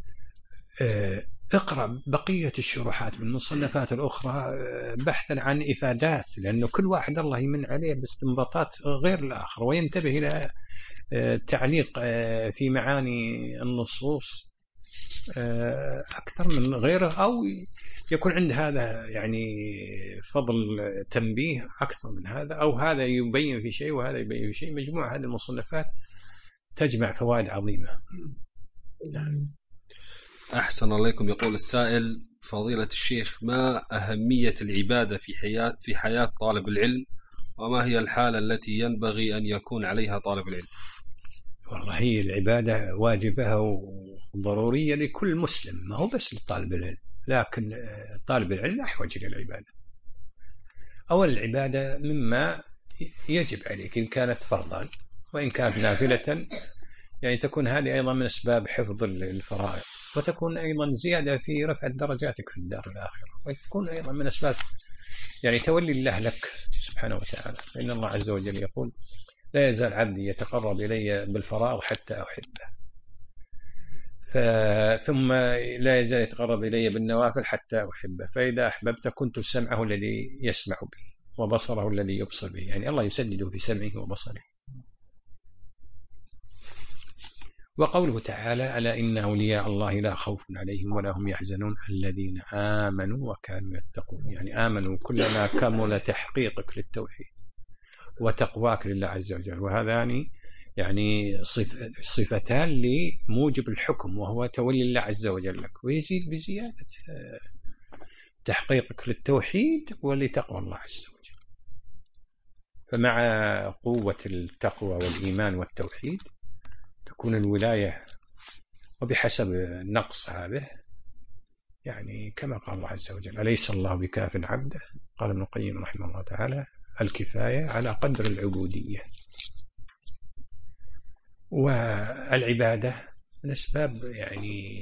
اقرأ بقية الشروحات بالمصنفات الأخرى بحثا عن إفادات، لأنه كل واحد الله يمن عليه باستنباطات غير الآخر، وينتبه إلى التعليق في معاني النصوص أكثر من غيره، أو يكون عند هذا يعني فضل تنبيه أكثر من هذا، أو هذا يبين في شيء وهذا يبين في شيء. مجموعة هذه المصنفات تجمع فوائد عظيمة. نعم. أحسن عليكم. يقول السائل: فضيلة الشيخ، ما أهمية العبادة في حياة في حياة طالب العلم، وما هي الحالة التي ينبغي أن يكون عليها طالب العلم؟ والله هي العبادة واجبة وضرورية لكل مسلم، ما هو بس لطالب العلم، لكن طالب العلم أحوج إلى العبادة. أول العبادة مما يجب عليك إن كانت فرضا، وإن كانت نافلة يعني تكون هذه أيضا من أسباب حفظ الفرائض، وتكون أيضا زيادة في رفع درجاتك في الدار الآخرة، وتكون أيضا من أسباب يعني تولي الله لك سبحانه وتعالى. فإن الله عز وجل يقول: لا يزال عبدي يتقرب إلي بالفرائض حتى أحبه، ثم لا يزال يتقرب إلي بالنوافل حتى أحبه، فإذا أحببت كنت سمعه الذي يسمع به وبصره الذي يبصر به. يعني الله يسدده في سمعه وبصره. وقوله تعالى: ألا إن أولياء الله لا خوف عليهم ولا هم يحزنون الذين آمنوا وكانوا يتقون. يعني آمنوا كلما كمل تحقيقك للتوحيد وتقواك لله عز وجل، وهذا يعني يعني صفتان لموجب الحكم وهو تولي الله عز وجل لك، ويزيد بزيادة تحقيقك للتوحيد ولتقوى الله عز وجل. فمع قوة التقوى والإيمان والتوحيد تكون الولاية، وبحسب النقص هذا يعني كما قال الله عز وجل: أليس الله بكاف عبده. قال ابن القيم رحمه الله تعالى: الكفاية على قدر العبودية. والعبادة من أسباب يعني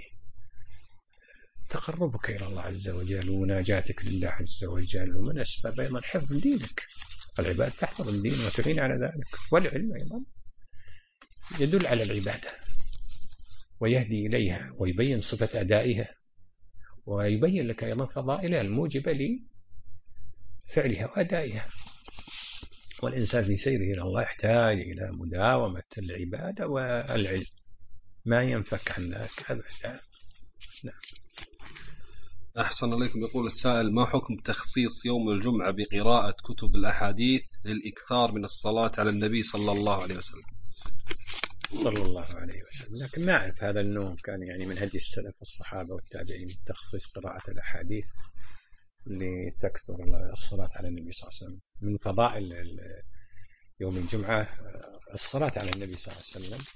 تقربك إلى الله عز وجل ومناجاتك لله عز وجل، ومن أسباب أيضا حفظ دينك. العبادة تحفظ الدين وتعين على ذلك. والعلم أيضا يدل على العبادة ويهدي إليها ويبين صفة أدائها، ويبين لك أيضا فضائلها الموجبة لفعلها وأدائها. والإنسان في سيره إلى الله يحتاج إلى مداومة العبادة والعلم، ما ينفك عن ذلك أبدا. نعم. أحسن عليكم. يقول السائل: ما حكم تخصيص يوم الجمعة بقراءة كتب الأحاديث للإكثار من الصلاة على النبي صلى الله عليه وسلم؟ صلى الله عليه وسلم. لكن ما أعرف هذا النوم كان يعني من هدي السلف والصحابة والتابعين تخصيص قراءة الأحاديث لتكثر الصلاة على النبي صلى الله عليه وسلم. من فضائل يوم الجمعة الصلاة على النبي صلى الله عليه وسلم.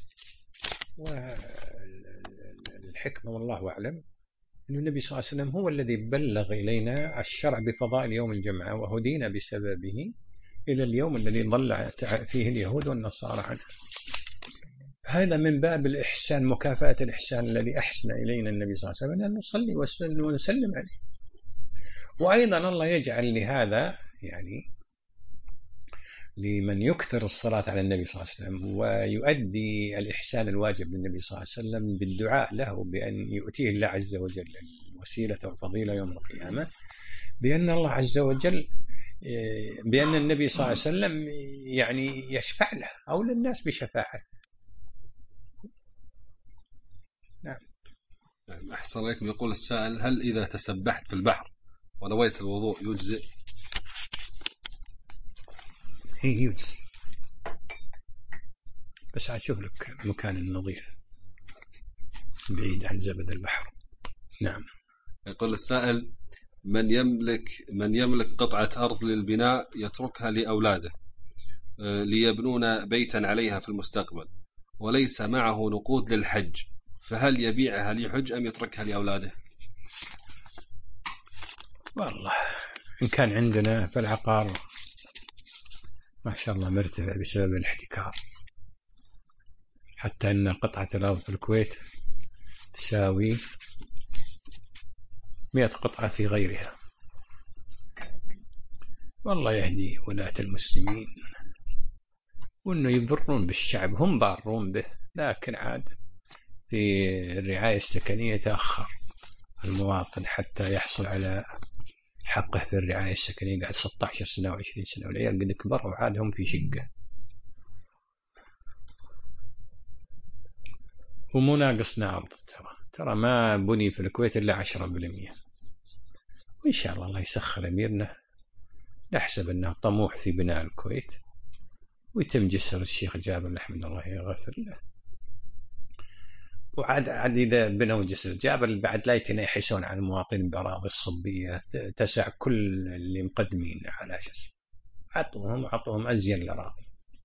والحكمة والله أعلم أن النبي صلى الله عليه وسلم هو الذي بلغ إلينا الشرع بفضائل يوم الجمعة، وهدينا بسببه إلى اليوم الذي ضل فيه اليهود والنصارى عنه. هذا من باب الإحسان، مكافأة الإحسان الذي أحسن إلينا النبي صلى الله عليه وسلم، أن نصلي ونسلم عليه. وأيضا الله يجعل لهذا يعني لمن يكثر الصلاة على النبي صلى الله عليه وسلم ويؤدي الإحسان الواجب للنبي صلى الله عليه وسلم بالدعاء له بأن يؤتيه الله عز وجل الوسيلة والفضيلة يوم القيامة، بأن الله عز وجل بأن النبي صلى الله عليه وسلم يعني يشفع له أو للناس بشفاعته. نعم. أحسن عليكم. يقول السائل: هل إذا تسبحت في البحر ونويت الوضوء يجزئ؟ إيه يجزئ، بس أشوف لك مكان نظيف بعيد عن زبد البحر. نعم. يقول السائل: من يملك من يملك قطعة أرض للبناء يتركها لأولاده ليبنون بيتا عليها في المستقبل وليس معه نقود للحج، فهل يبيعها ليحج أم يتركها لأولاده؟ والله إن كان عندنا فالعقار ما شاء الله مرتفع بسبب الاحتكار، حتى أن قطعة الأرض في الكويت تساوي مئة قطعة في غيرها. والله يهدي ولاة المسلمين وأنه يبرون بالشعب، هم بارون به، لكن عاد في الرعاية السكنية تأخر المواطن حتى يحصل على حقه في الرعاية السكنية، قاعد ستة عشر سنة وعشرين سنة والعيال قد كبروا وعادهم في شقة ومو ناقصنا أرض. ترى ترى ما بني في الكويت إلا عشرة بالمئة، وإن شاء الله الله يسخر أميرنا، نحسب أنه طموح في بناء الكويت ويتم جسر الشيخ جابر رحمه الله يغفر له. وعاد عاد إذا بنوا جسر جابر بعد لا يتناحسون عن المواطنين بأراضي الصبية تسع كل اللي مقدمين على أساس عطوهم عطوهم أزين الأراضي،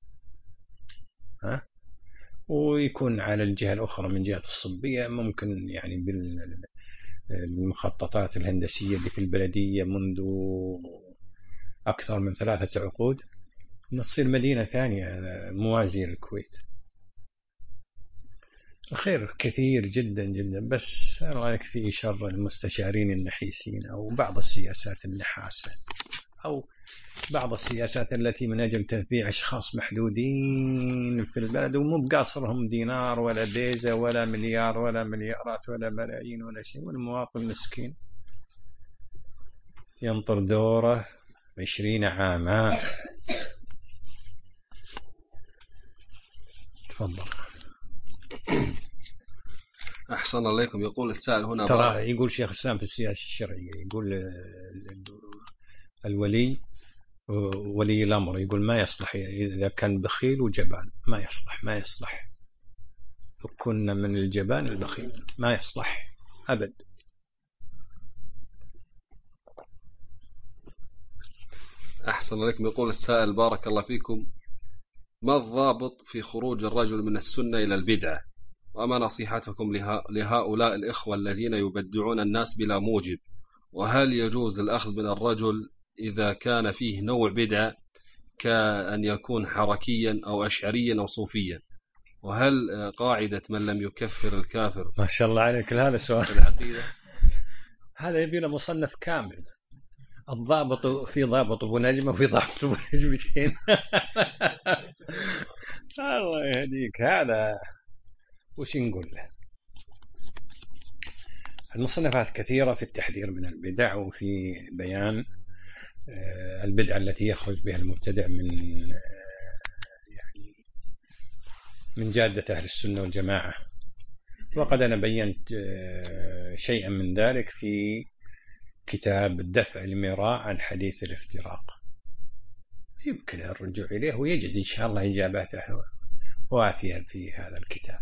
ها، ويكون على الجهة الأخرى من جهة الصبية ممكن يعني بالمخططات الهندسية اللي في البلدية منذ أكثر من ثلاثة عقود نصير مدينة ثانية موازية للكويت. الخير كثير جدا جدا، بس الله يكفي شر المستشارين النحيسين أو بعض السياسات النحاسة أو بعض السياسات التي من أجل تنفيع أشخاص محدودين في البلد ومو بقاصرهم دينار ولا بيزة ولا مليار ولا مليارات ولا ملايين ولا شيء، والمواطن المسكين ينطر دوره عشرين عاما. تفضل. أحسن عليكم. يقول السائل هنا ترى يقول شيخ الإسلام في السياسة الشرعية، يقول الولي ولي الأمر يقول ما يصلح إذا كان بخيل وجبان، ما يصلح ما يصلح فكنا من الجبان البخيل، ما يصلح أبد. أحسن عليكم. يقول السائل: بارك الله فيكم، ما الضابط في خروج الرجل من السنة إلى البدعة؟ وما نصيحتكم لهؤلاء الإخوة الذين يبدعون الناس بلا موجب؟ وهل يجوز الأخذ من الرجل إذا كان فيه نوع بدعة كأن يكون حركيا أو أشعريا أو صوفيا؟ وهل قاعدة من لم يكفر الكافر؟ ما شاء الله عليك، هذا سؤال العقيدة هذا يبي له مصنف كامل. الضابط في ضابط أبو نجمة وفي ضابط أبو نجمتين. الله يهديك، هذا وش نقول له؟ المصنفات كثيرة في التحذير من البدع وفي بيان البدعة التي يخرج بها المبتدع من يعني من جادة أهل السنة والجماعة، وقد أنا بينت شيئا من ذلك في كتاب الدفع المراء عن حديث الافتراق، يمكن الرجوع إليه ويجد إن شاء الله إجاباته وافية في هذا الكتاب.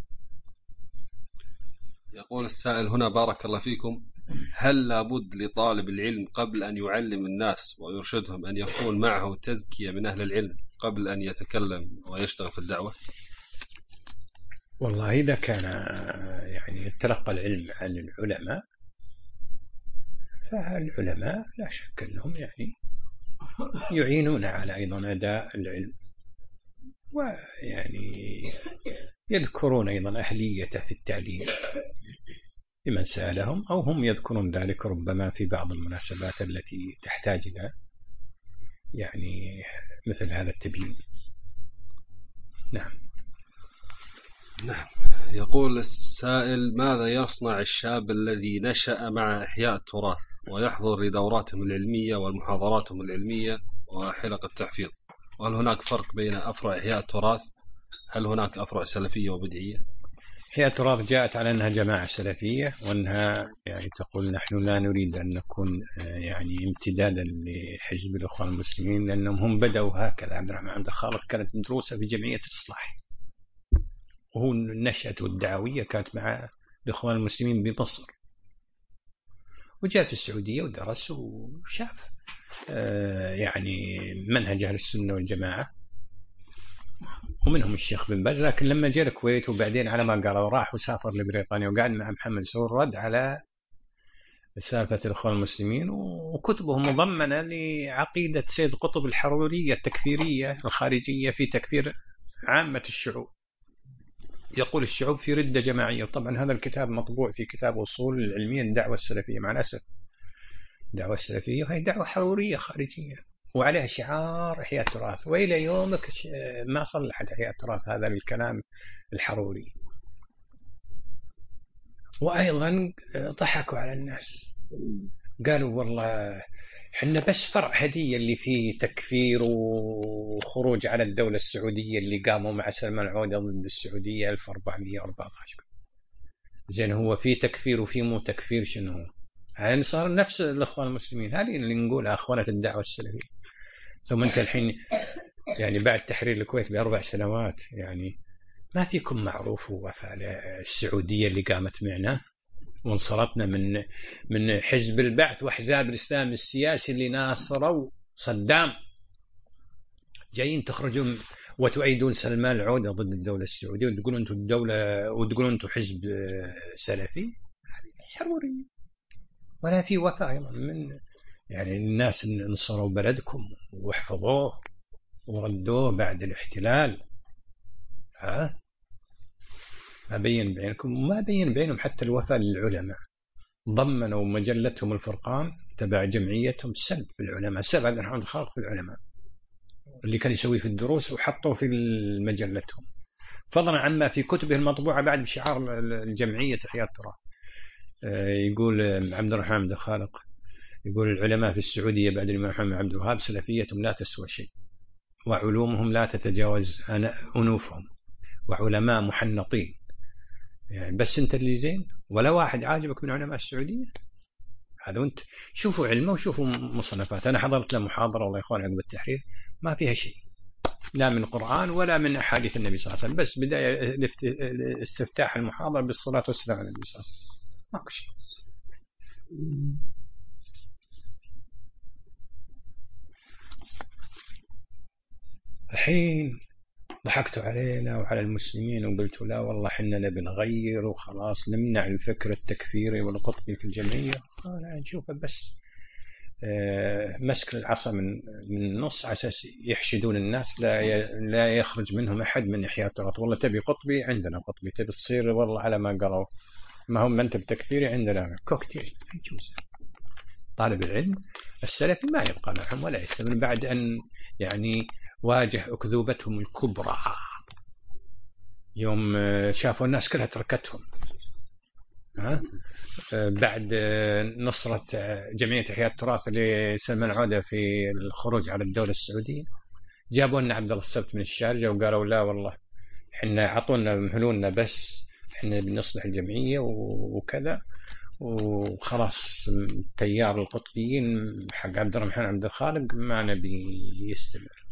يقول السائل هنا: بارك الله فيكم، هل لابد لطالب العلم قبل أن يعلم الناس ويرشدهم أن يكون معه تزكية من أهل العلم قبل أن يتكلم ويشتغل في الدعوة؟ والله إذا كان يعني تلقى العلم عن العلماء فالعلماء لا شك أنهم يعني يعينون على أيضا أداء العلم، ويعني يذكرون أيضا أهليته في التعليم لمن سألهم، أو هم يذكرون ذلك ربما في بعض المناسبات التي تحتاج إلى يعني مثل هذا التبيين. نعم. نعم. يقول السائل: ماذا يصنع الشاب الذي نشأ مع إحياء التراث ويحضر لدوراتهم العلمية والمحاضراتهم العلمية وحلق التحفيظ؟ وهل هناك فرق بين أفرع إحياء التراث؟ هل هناك أفرع سلفية وبدعية؟ إحياء التراث جاءت على أنها جماعة سلفية، وأنها يعني تقول نحن لا نريد أن نكون يعني امتدادا لحزب الإخوان المسلمين، لأنهم هم بدأوا هكذا. عبد الرحمن عبد الخالق كانت دروسه في جمعية الإصلاح، وهو نشأته الدعوية كانت مع الإخوان المسلمين بمصر، وجاء في السعودية ودرس وشاف يعني منهج أهل السنة والجماعة، ومنهم الشيخ بن باز. لكن لما جاء الكويت وبعدين على ما قالوا راح وسافر لبريطانيا وقعد مع محمد سور، رد على سالفة الإخوان المسلمين، وكتبه مضمنة لعقيدة سيد قطب الحرورية التكفيرية الخارجية في تكفير عامة الشعوب. يقول الشعوب في ردة جماعية. وطبعا هذا الكتاب مطبوع في كتاب أصول العلمية الدعوة السلفية. مع الأسف الدعوة السلفية هي دعوة حرورية خارجية، وعليها شعار إحياء التراث، وإلى يومك ما صلحت إحياء التراث هذا الكلام الحروري. وأيضا ضحكوا على الناس، قالوا والله حنا بس فرع هدية اللي فيه تكفير وخروج على الدولة السعودية اللي قاموا مع سلمان العودة ضد السعودية ألف وأربعمائة وأربعة عشر. زين هو في تكفير وفي مو تكفير، شنو هو؟ يعني صار نفس الإخوان المسلمين. هذه اللي نقولها أخوانة الدعوة السلفية. ثم أنت الحين يعني بعد تحرير الكويت بأربع سنوات يعني ما فيكم معروف وفاء السعودية اللي قامت معنا وانصرفنا من من حزب البعث وأحزاب الإسلام السياسي اللي ناصروا صدام، جايين تخرجون وتؤيدون سلمان العودة ضد الدولة السعودية وتقولون أنتم الدولة وتقولون أنتم حزب سلفي. هذه حرورية ولا في وفاء أيضا من يعني الناس اللي نصروا بلدكم واحفظوه وردوه بعد الاحتلال. ها ما بين بينكم وما بين بينهم حتى الوفاء للعلماء. ضمنوا مجلتهم الفرقان تبع جمعيتهم سلب في العلماء، سلب عبد الرحمن الخالق في العلماء اللي كان يسوي في الدروس وحطوه في مجلتهم، فضلا عما في كتبه المطبوعة بعد بشعار الجمعية إحياء التراث. يقول عبد الرحمن عبد الخالق يقول العلماء في السعودية بعد الإمام محمد عبد الوهاب سلفيتهم لا تسوى شيء، وعلومهم لا تتجاوز أنوفهم، وعلماء محنطين. يعني بس أنت اللي زين ولا واحد عاجبك من علماء السعودية؟ هذا أنت شوفوا علمه وشوفوا مصنفات. أنا حضرت له محاضرة والله يا إخوان عقب التحرير ما فيها شيء لا من القرآن ولا من أحاديث النبي صلى الله عليه وسلم، بس بداية استفتاح المحاضرة بالصلاة والسلام على النبي صلى الله عليه وسلم، ماكو شيء. الحين ضحكتوا علينا وعلى المسلمين وقلتوا لا والله حنا نبي نغير وخلاص نمنع الفكر التكفيري والقطبي في الجمعية. أنا نشوفه بس مسك العصا من من النص على أساس يحشدون الناس لا لا يخرج منهم أحد من إحياء التراث. والله تبي قطبي عندنا قطبي، تبي تصير والله على ما قالوا ما هم أنت بتكفيري عندنا كوكتيل. يجوز طالب العلم السلفي ما يبقى معهم ولا يستمر بعد أن يعني واجه أكذوبتهم الكبرى يوم شافوا الناس كلها تركتهم. ها بعد نصرة جمعية إحياء التراث لسلمان عودة في الخروج على الدولة السعودية، جابوا لنا عبد الله السبت من الشارجة وقالوا لا والله إحنا عطونا مهلونا بس إحنا بنصلح الجمعية وكذا وخلاص. تيار القطبيين حق عبد الرحمن عبد الخالق ما نبي يستمر.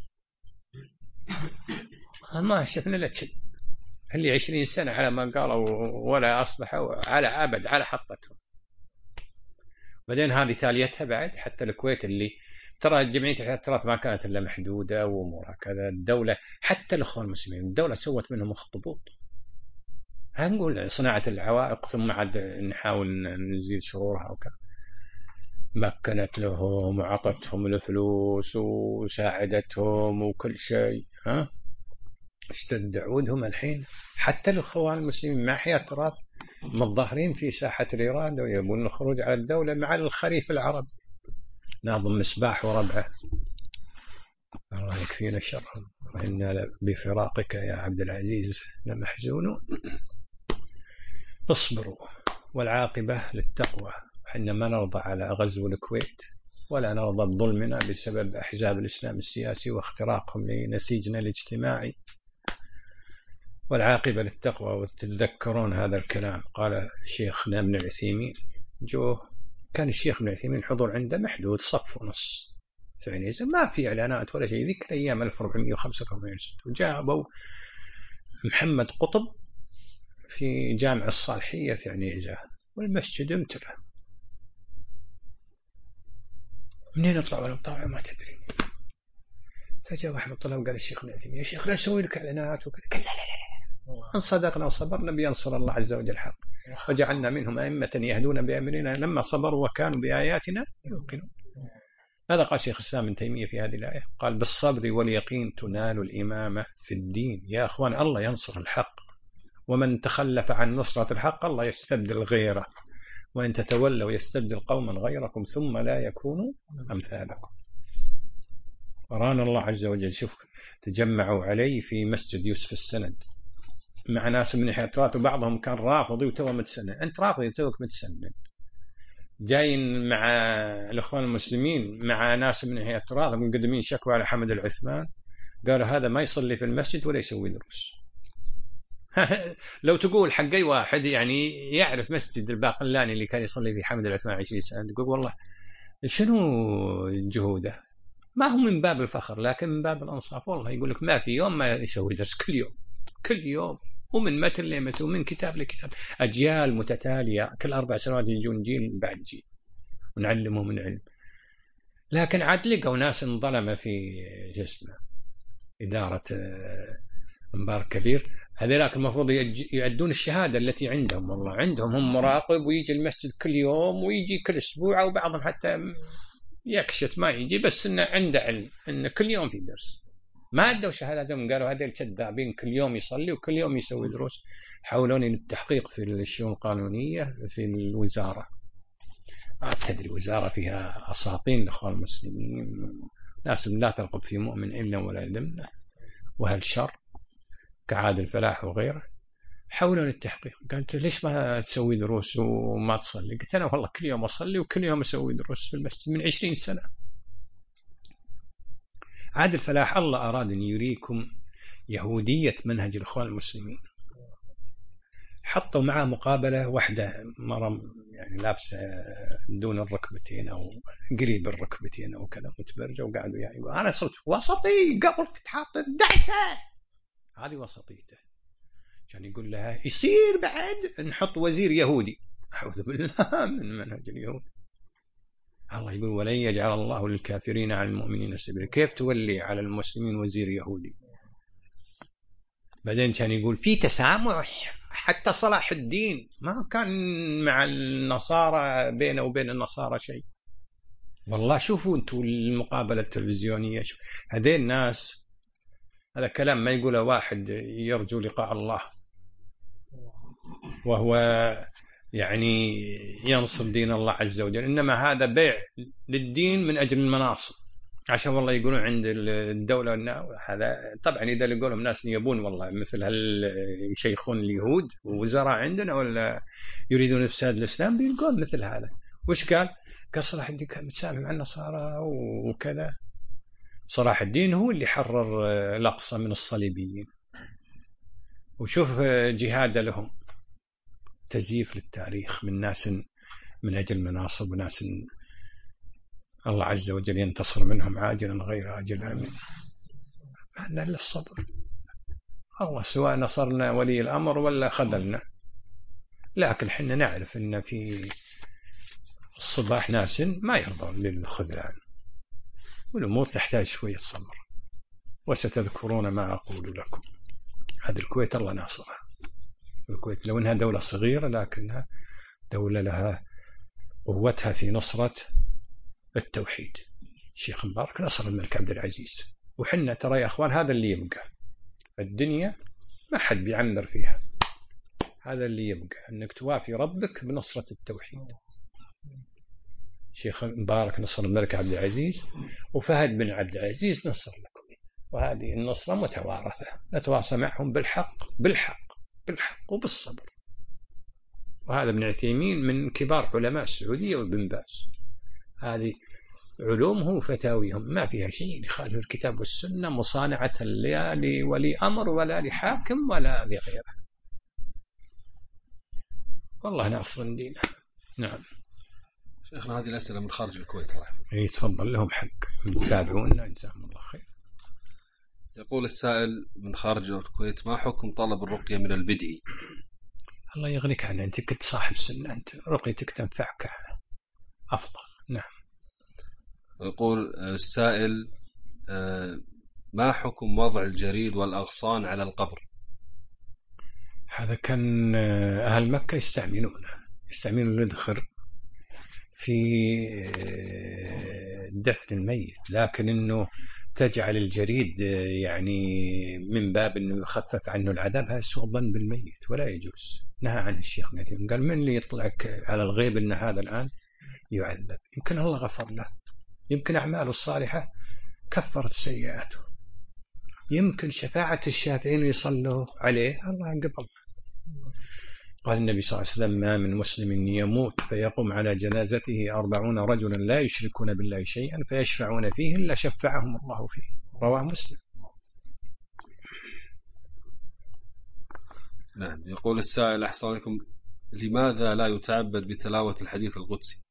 ما شفنا لا شيء اللي عشرين سنة على ما قالوا ولا أصلحوا على أبد على حطتهم. بعدين هذه تاليتها بعد حتى الكويت اللي ترى جمعية إحياء التراث ما كانت إلا محدودة وأمورها كذا. الدولة حتى الإخوان المسلمين الدولة سوت منهم أخطبوط. هنقول صناعة العوائق ثم عاد نحاول نزيد شرورها وكذا. مكنت لهم وعطتهم الفلوس وساعدتهم وكل شيء. ها اشتد عودهم الحين. حتى الإخوان المسلمين مع حياة تراث متظاهرين في ساحة الإرادة ويبون الخروج على الدولة مع الخريف العربي. ناظم مصباح وربعه الله يكفينا شرهم، وإنا بفراقك يا عبد العزيز لمحزونون. اصبروا والعاقبة للتقوى. حنا ما نرضى على غزو الكويت ولا نرضى بظلمنا بسبب أحزاب الإسلام السياسي واختراقهم لنسيجنا الاجتماعي. والعاقبة للتقوى. وتتذكرون هذا الكلام قال شيخنا ابن العثيمين، جو كان الشيخ ابن العثيمين حضور عنده محدود، صف ونص في عنيزة، ما في إعلانات ولا شيء، ذكر أيام ألف وأربعمائة وخمسة وأربعين. وجابوا محمد قطب في جامع الصالحية في عنيزة والمسجد امتلأ. منين يطلعوا لهم؟ طبعا ما تدري. فجاء واحد طلع وقال الشيخ ابن العثيمين يا شيخ لا نسوي لك إعلانات وكذا. قال لا لا لا، إن صدقنا وصبرنا بينصر الله عز وجل الحق، وجعلنا منهم أئمة يهدون بأمرنا لما صبروا وكانوا بآياتنا يوقنون. هذا قال شيخ الإسلام ابن تيمية في هذه الآية، قال بالصبر واليقين تنال الإمامة في الدين. يا أخوان الله ينصر الحق، ومن تخلف عن نصرة الحق الله يستبدل غيره، وإن تتولوا يستبدل قوما غيركم ثم لا يكونوا أمثالكم. ورانا الله عز وجل، شوف تجمعوا عليه في مسجد يوسف السند مع ناس من حياتات، وبعضهم كان رافضي وتوه متسنن. أنت رافضي وتوك متسنن، جايين مع الإخوان المسلمين مع ناس من حياتات مقدمين شكوى على حمد العثمان، قالوا هذا ما يصلي في المسجد ولا يسوي دروس. لو تقول حق أي واحد يعني يعرف مسجد الباقلاني اللي كان يصلي في حمد العثمان عشرين سنة، تقول والله شنو جهوده، ما هو من باب الفخر لكن من باب الأنصاف. والله يقول لك ما في يوم ما يسوي درس، كل يوم كل يوم، ومن متن لمتن ومن كتاب لكتاب، أجيال متتالية كل أربع سنوات يجون جيل بعد جيل ونعلمهم من علم. لكن عاد لقوا ناس انظلمة في جسمه إدارة مبارك كبير، هذولاك المفروض يؤدون الشهادة التي عندهم. والله عندهم هم مراقب ويجي المسجد كل يوم ويجي كل أسبوع، وبعضهم حتى يكشت ما يجي، بس إنه عنده علم إنه كل يوم في درس. ما أدوا شهادتهم، قالوا هذول كذابين، كل يوم يصلي وكل يوم يسوي دروس. حاولوني للتحقيق في الشؤون القانونية في الوزارة، ما تدري وزارة فيها أساطين الإخوان المسلمين، ناس لا ترقب في مؤمن إلا ولا ذمة، وهالشر كعاد الفلاح وغيره. حاولوا للتحقيق، قالت ليش ما تسوي دروس وما تصلي؟ قلت أنا والله كل يوم أصلي وكل يوم أسوي دروس في المسجد من عشرين سنة. عاد الفلاح الله أراد أن يريكم يهودية منهج الإخوان المسلمين. حطوا معه مقابلة واحدة مرة يعني لابسة دون الركبتين أو قريب الركبتين أو كذا متبرجة، وقعدوا يعني أنا صرت وسطي قبل كنت حاط دعسة. هذه وسطيته، كان يقول لها يصير بعد نحط وزير يهودي. أعوذ بالله من منهج اليهود. الله يقول ولن يجعل الله للكافرين على المؤمنين سبيلا. كيف تولي على المسلمين وزير يهودي؟ بعدين كان يقول في تسامح، حتى صلاح الدين ما كان مع النصارى بينه وبين النصارى شيء. والله شوفوا انتم المقابلة التلفزيونية، هذين الناس هذا كلام ما يقوله واحد يرجو لقاء الله وهو يعني ينصر دين الله عز وجل، إنما هذا بيع للدين من أجل المناصب، عشان والله يقولون عند الدولة. هذا طبعا إذا يقولهم ناس يبون والله مثل هل يشيخون اليهود ووزراء عندنا ولا يريدون إفساد الإسلام بيقول مثل هذا. وش قال؟ قال صلاح الدين كان متسامح مع النصارى وكذا. صلاح الدين هو اللي حرر الأقصى من الصليبيين، وشوف جهاد لهم، تزييف للتاريخ من ناس من أجل مناصب وناس الله عز وجل ينتصر منهم عاجلا غير آجل. آمين. ما إلا الصبر. الله سواء نصرنا ولي الأمر ولا خذلنا، لكن حنا نعرف أن في الصباح ناس ما يرضون للخذلان، والأمور تحتاج شوية صبر. وستذكرون ما أقول لكم. هذه الكويت الله ناصرها. الكويت لو أنها دولة صغيرة لكنها دولة لها قوتها في نصرة التوحيد. الشيخ مبارك نصر الملك عبد العزيز، وحنا ترى يا أخوان هذا اللي يبقى. الدنيا ما حد بيعمر فيها. هذا اللي يبقى، أنك توافي ربك بنصرة التوحيد. شيخ مبارك نصر الملك عبد العزيز، وفهد بن عبد العزيز نصر لكم، وهذه النصرة متوارثة، نتواصى معهم بالحق بالحق بالحق وبالصبر. وهذا ابن عثيمين من كبار علماء السعودية وابن باز، هذه علومهم وفتاويهم ما فيها شيء يخالف الكتاب والسنة، مصانعة لا لولي أمر ولا لحاكم ولا لغيره. والله ناصر دينه. نعم شيخنا، هذه الأسئلة من خارج الكويت راح. اي تفضل، لهم حق يتابعونا جزاهم الله خير. يقول السائل من خارج الكويت: ما حكم طلب الرقية من البدعي؟ الله يغنيك عنه، أنت كنت صاحب سنة، أنت رقيتك تنفعك أفضل. نعم. يقول السائل: ما حكم وضع الجريد والأغصان على القبر؟ هذا كان أهل مكة يستعملونه، يستعملون الإدخر في دفن الميت، لكن أنه تجعل الجريد يعني من باب أنه يخفف عنه العذاب، هذا سوء الظن بالميت ولا يجوز. نهى عنه الشيخ نتيم، قال: من اللي يطلعك على الغيب أن هذا الآن يعذب؟ يمكن الله غفر له، يمكن أعماله الصالحة كفرت سيئاته، يمكن شفاعة الشافعين يصلوا عليه الله قبل. قال النبي صلى الله عليه وسلم: ما من مسلم يموت فيقوم على جنازته أربعون رجلا لا يشركون بالله شيئا فيشفعون فيه إلا شفعهم الله فيه. رواه مسلم. نعم. يقول السائل: أحسن عليكم، لماذا لا يتعبد بتلاوة الحديث القدسي؟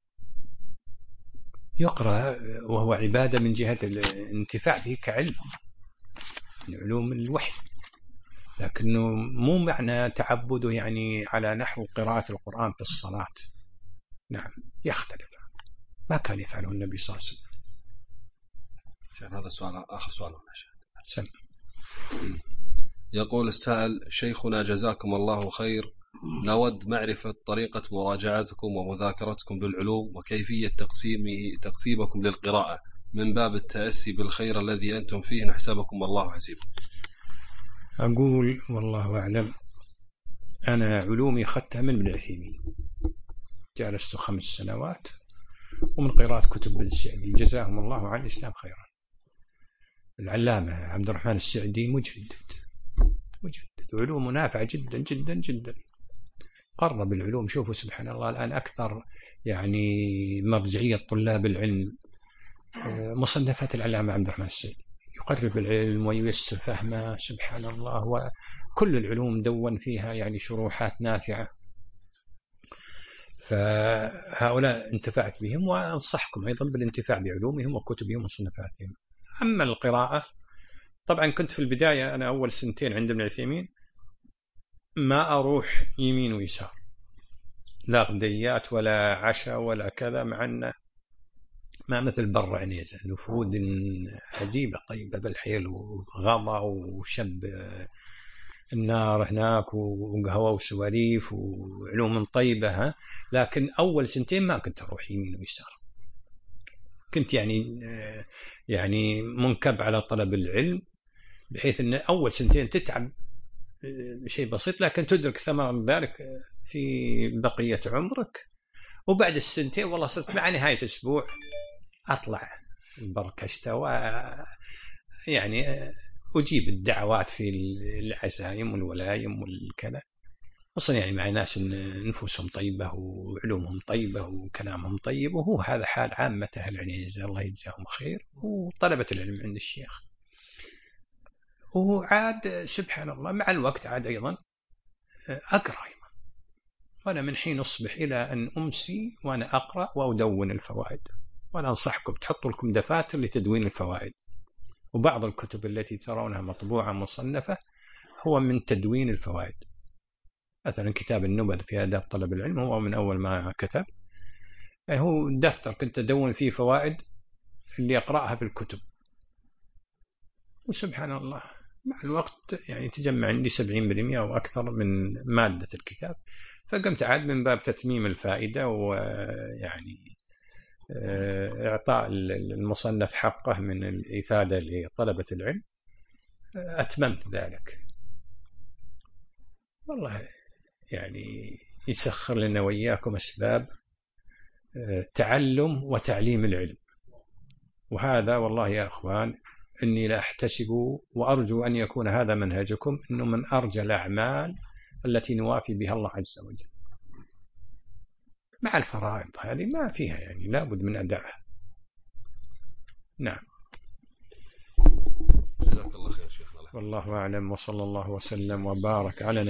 يقرأ وهو عبادة من جهة الانتفاع به كعلم من علوم الوحي، لكنه مو معنى تعبده يعني على نحو قراءة القرآن في الصلاة. نعم يختلف، ما كان يفعله النبي صلى الله عليه وسلم. شيخ هذا السؤال آخر سؤال. سلم. يقول السائل: شيخنا جزاكم الله خير، نود معرفة طريقة مراجعتكم ومذاكرتكم للعلوم وكيفية تقسيم تقسيمكم للقراءة من باب التأسي بالخير الذي أنتم فيه، نحسبكم الله حسيبكم. أقول والله أعلم، أنا علومي أخذتها من ابن عثيمين، جلست خمس سنوات، ومن قراءة كتب ابن السعدي جزاهم الله عن الإسلام خيرا. العلامة عبد الرحمن السعدي مجدد مجدد وعلومه نافعة جدا جدا جدا، قرب العلوم. شوفوا سبحان الله الآن أكثر يعني مرجعية طلاب العلم مصنفات العلامة عبد الرحمن السعدي، يقرب العلم وييسر فهمه سبحان الله، وكل العلوم دون فيها يعني شروحات نافعة. فهؤلاء انتفعت بهم، وأنصحكم أيضا بالانتفاع بعلومهم وكتبهم ومصنفاتهم. أما القراءة، طبعا كنت في البداية أنا أول سنتين عند ابن عثيمين ما أروح يمين ويسار، لا غديات ولا عشاء ولا كذا، مع أنه ما مثل برا عنيزة، نفود عجيبة طيبة بالحيل وغضا وشب النار هناك وقهوة وسواليف وعلوم طيبة ها. لكن أول سنتين ما كنت أروح يمين ويسار، كنت يعني يعني منكب على طلب العلم، بحيث أن أول سنتين تتعب شيء بسيط لكن تدرك ثمر ذلك في بقية عمرك. وبعد السنتين والله صرت مع نهاية أسبوع أطلع البركشتة، ويعني أجيب الدعوات في العزايم والولايم والكذا، أصلا يعني مع ناس نفوسهم طيبة وعلومهم طيبة وكلامهم طيب، وهو هذا حال عامة أهل العنيزة الله يجزاهم خير وطلبة العلم عند الشيخ. وعاد سبحان الله مع الوقت عاد أيضا أقرأ أيضا، وأنا من حين أصبح إلى أن أمسي وأنا أقرأ وأدون الفوائد. وأنا أنصحكم تحطوا لكم دفاتر لتدوين الفوائد، وبعض الكتب التي ترونها مطبوعة مصنفة هو من تدوين الفوائد. مثلا كتاب النبذ في آداب طلب العلم هو من أول ما كتب، يعني هو دفتر كنت أدون فيه فوائد اللي أقرأها في الكتب. وسبحان الله مع الوقت يعني تجمع عندي سبعين بالمئة أو أكثر من مادة الكتاب، فقمت عاد من باب تتميم الفائدة ويعني إعطاء المصنف حقه من الإفادة لطلبة العلم، أتممت ذلك. والله يعني يسخر لنا وإياكم أسباب تعلم وتعليم العلم، وهذا والله يا أخوان إني لا أحتسب وأرجو أن يكون هذا منهجكم، إنه من أرجى الأعمال التي نوافي بها الله عز وجل، مع الفرائض هذه ما فيها يعني لابد من أدائها. نعم. جزاك الله خير شيخنا. والله أعلم، وصلى الله وسلم وبارك على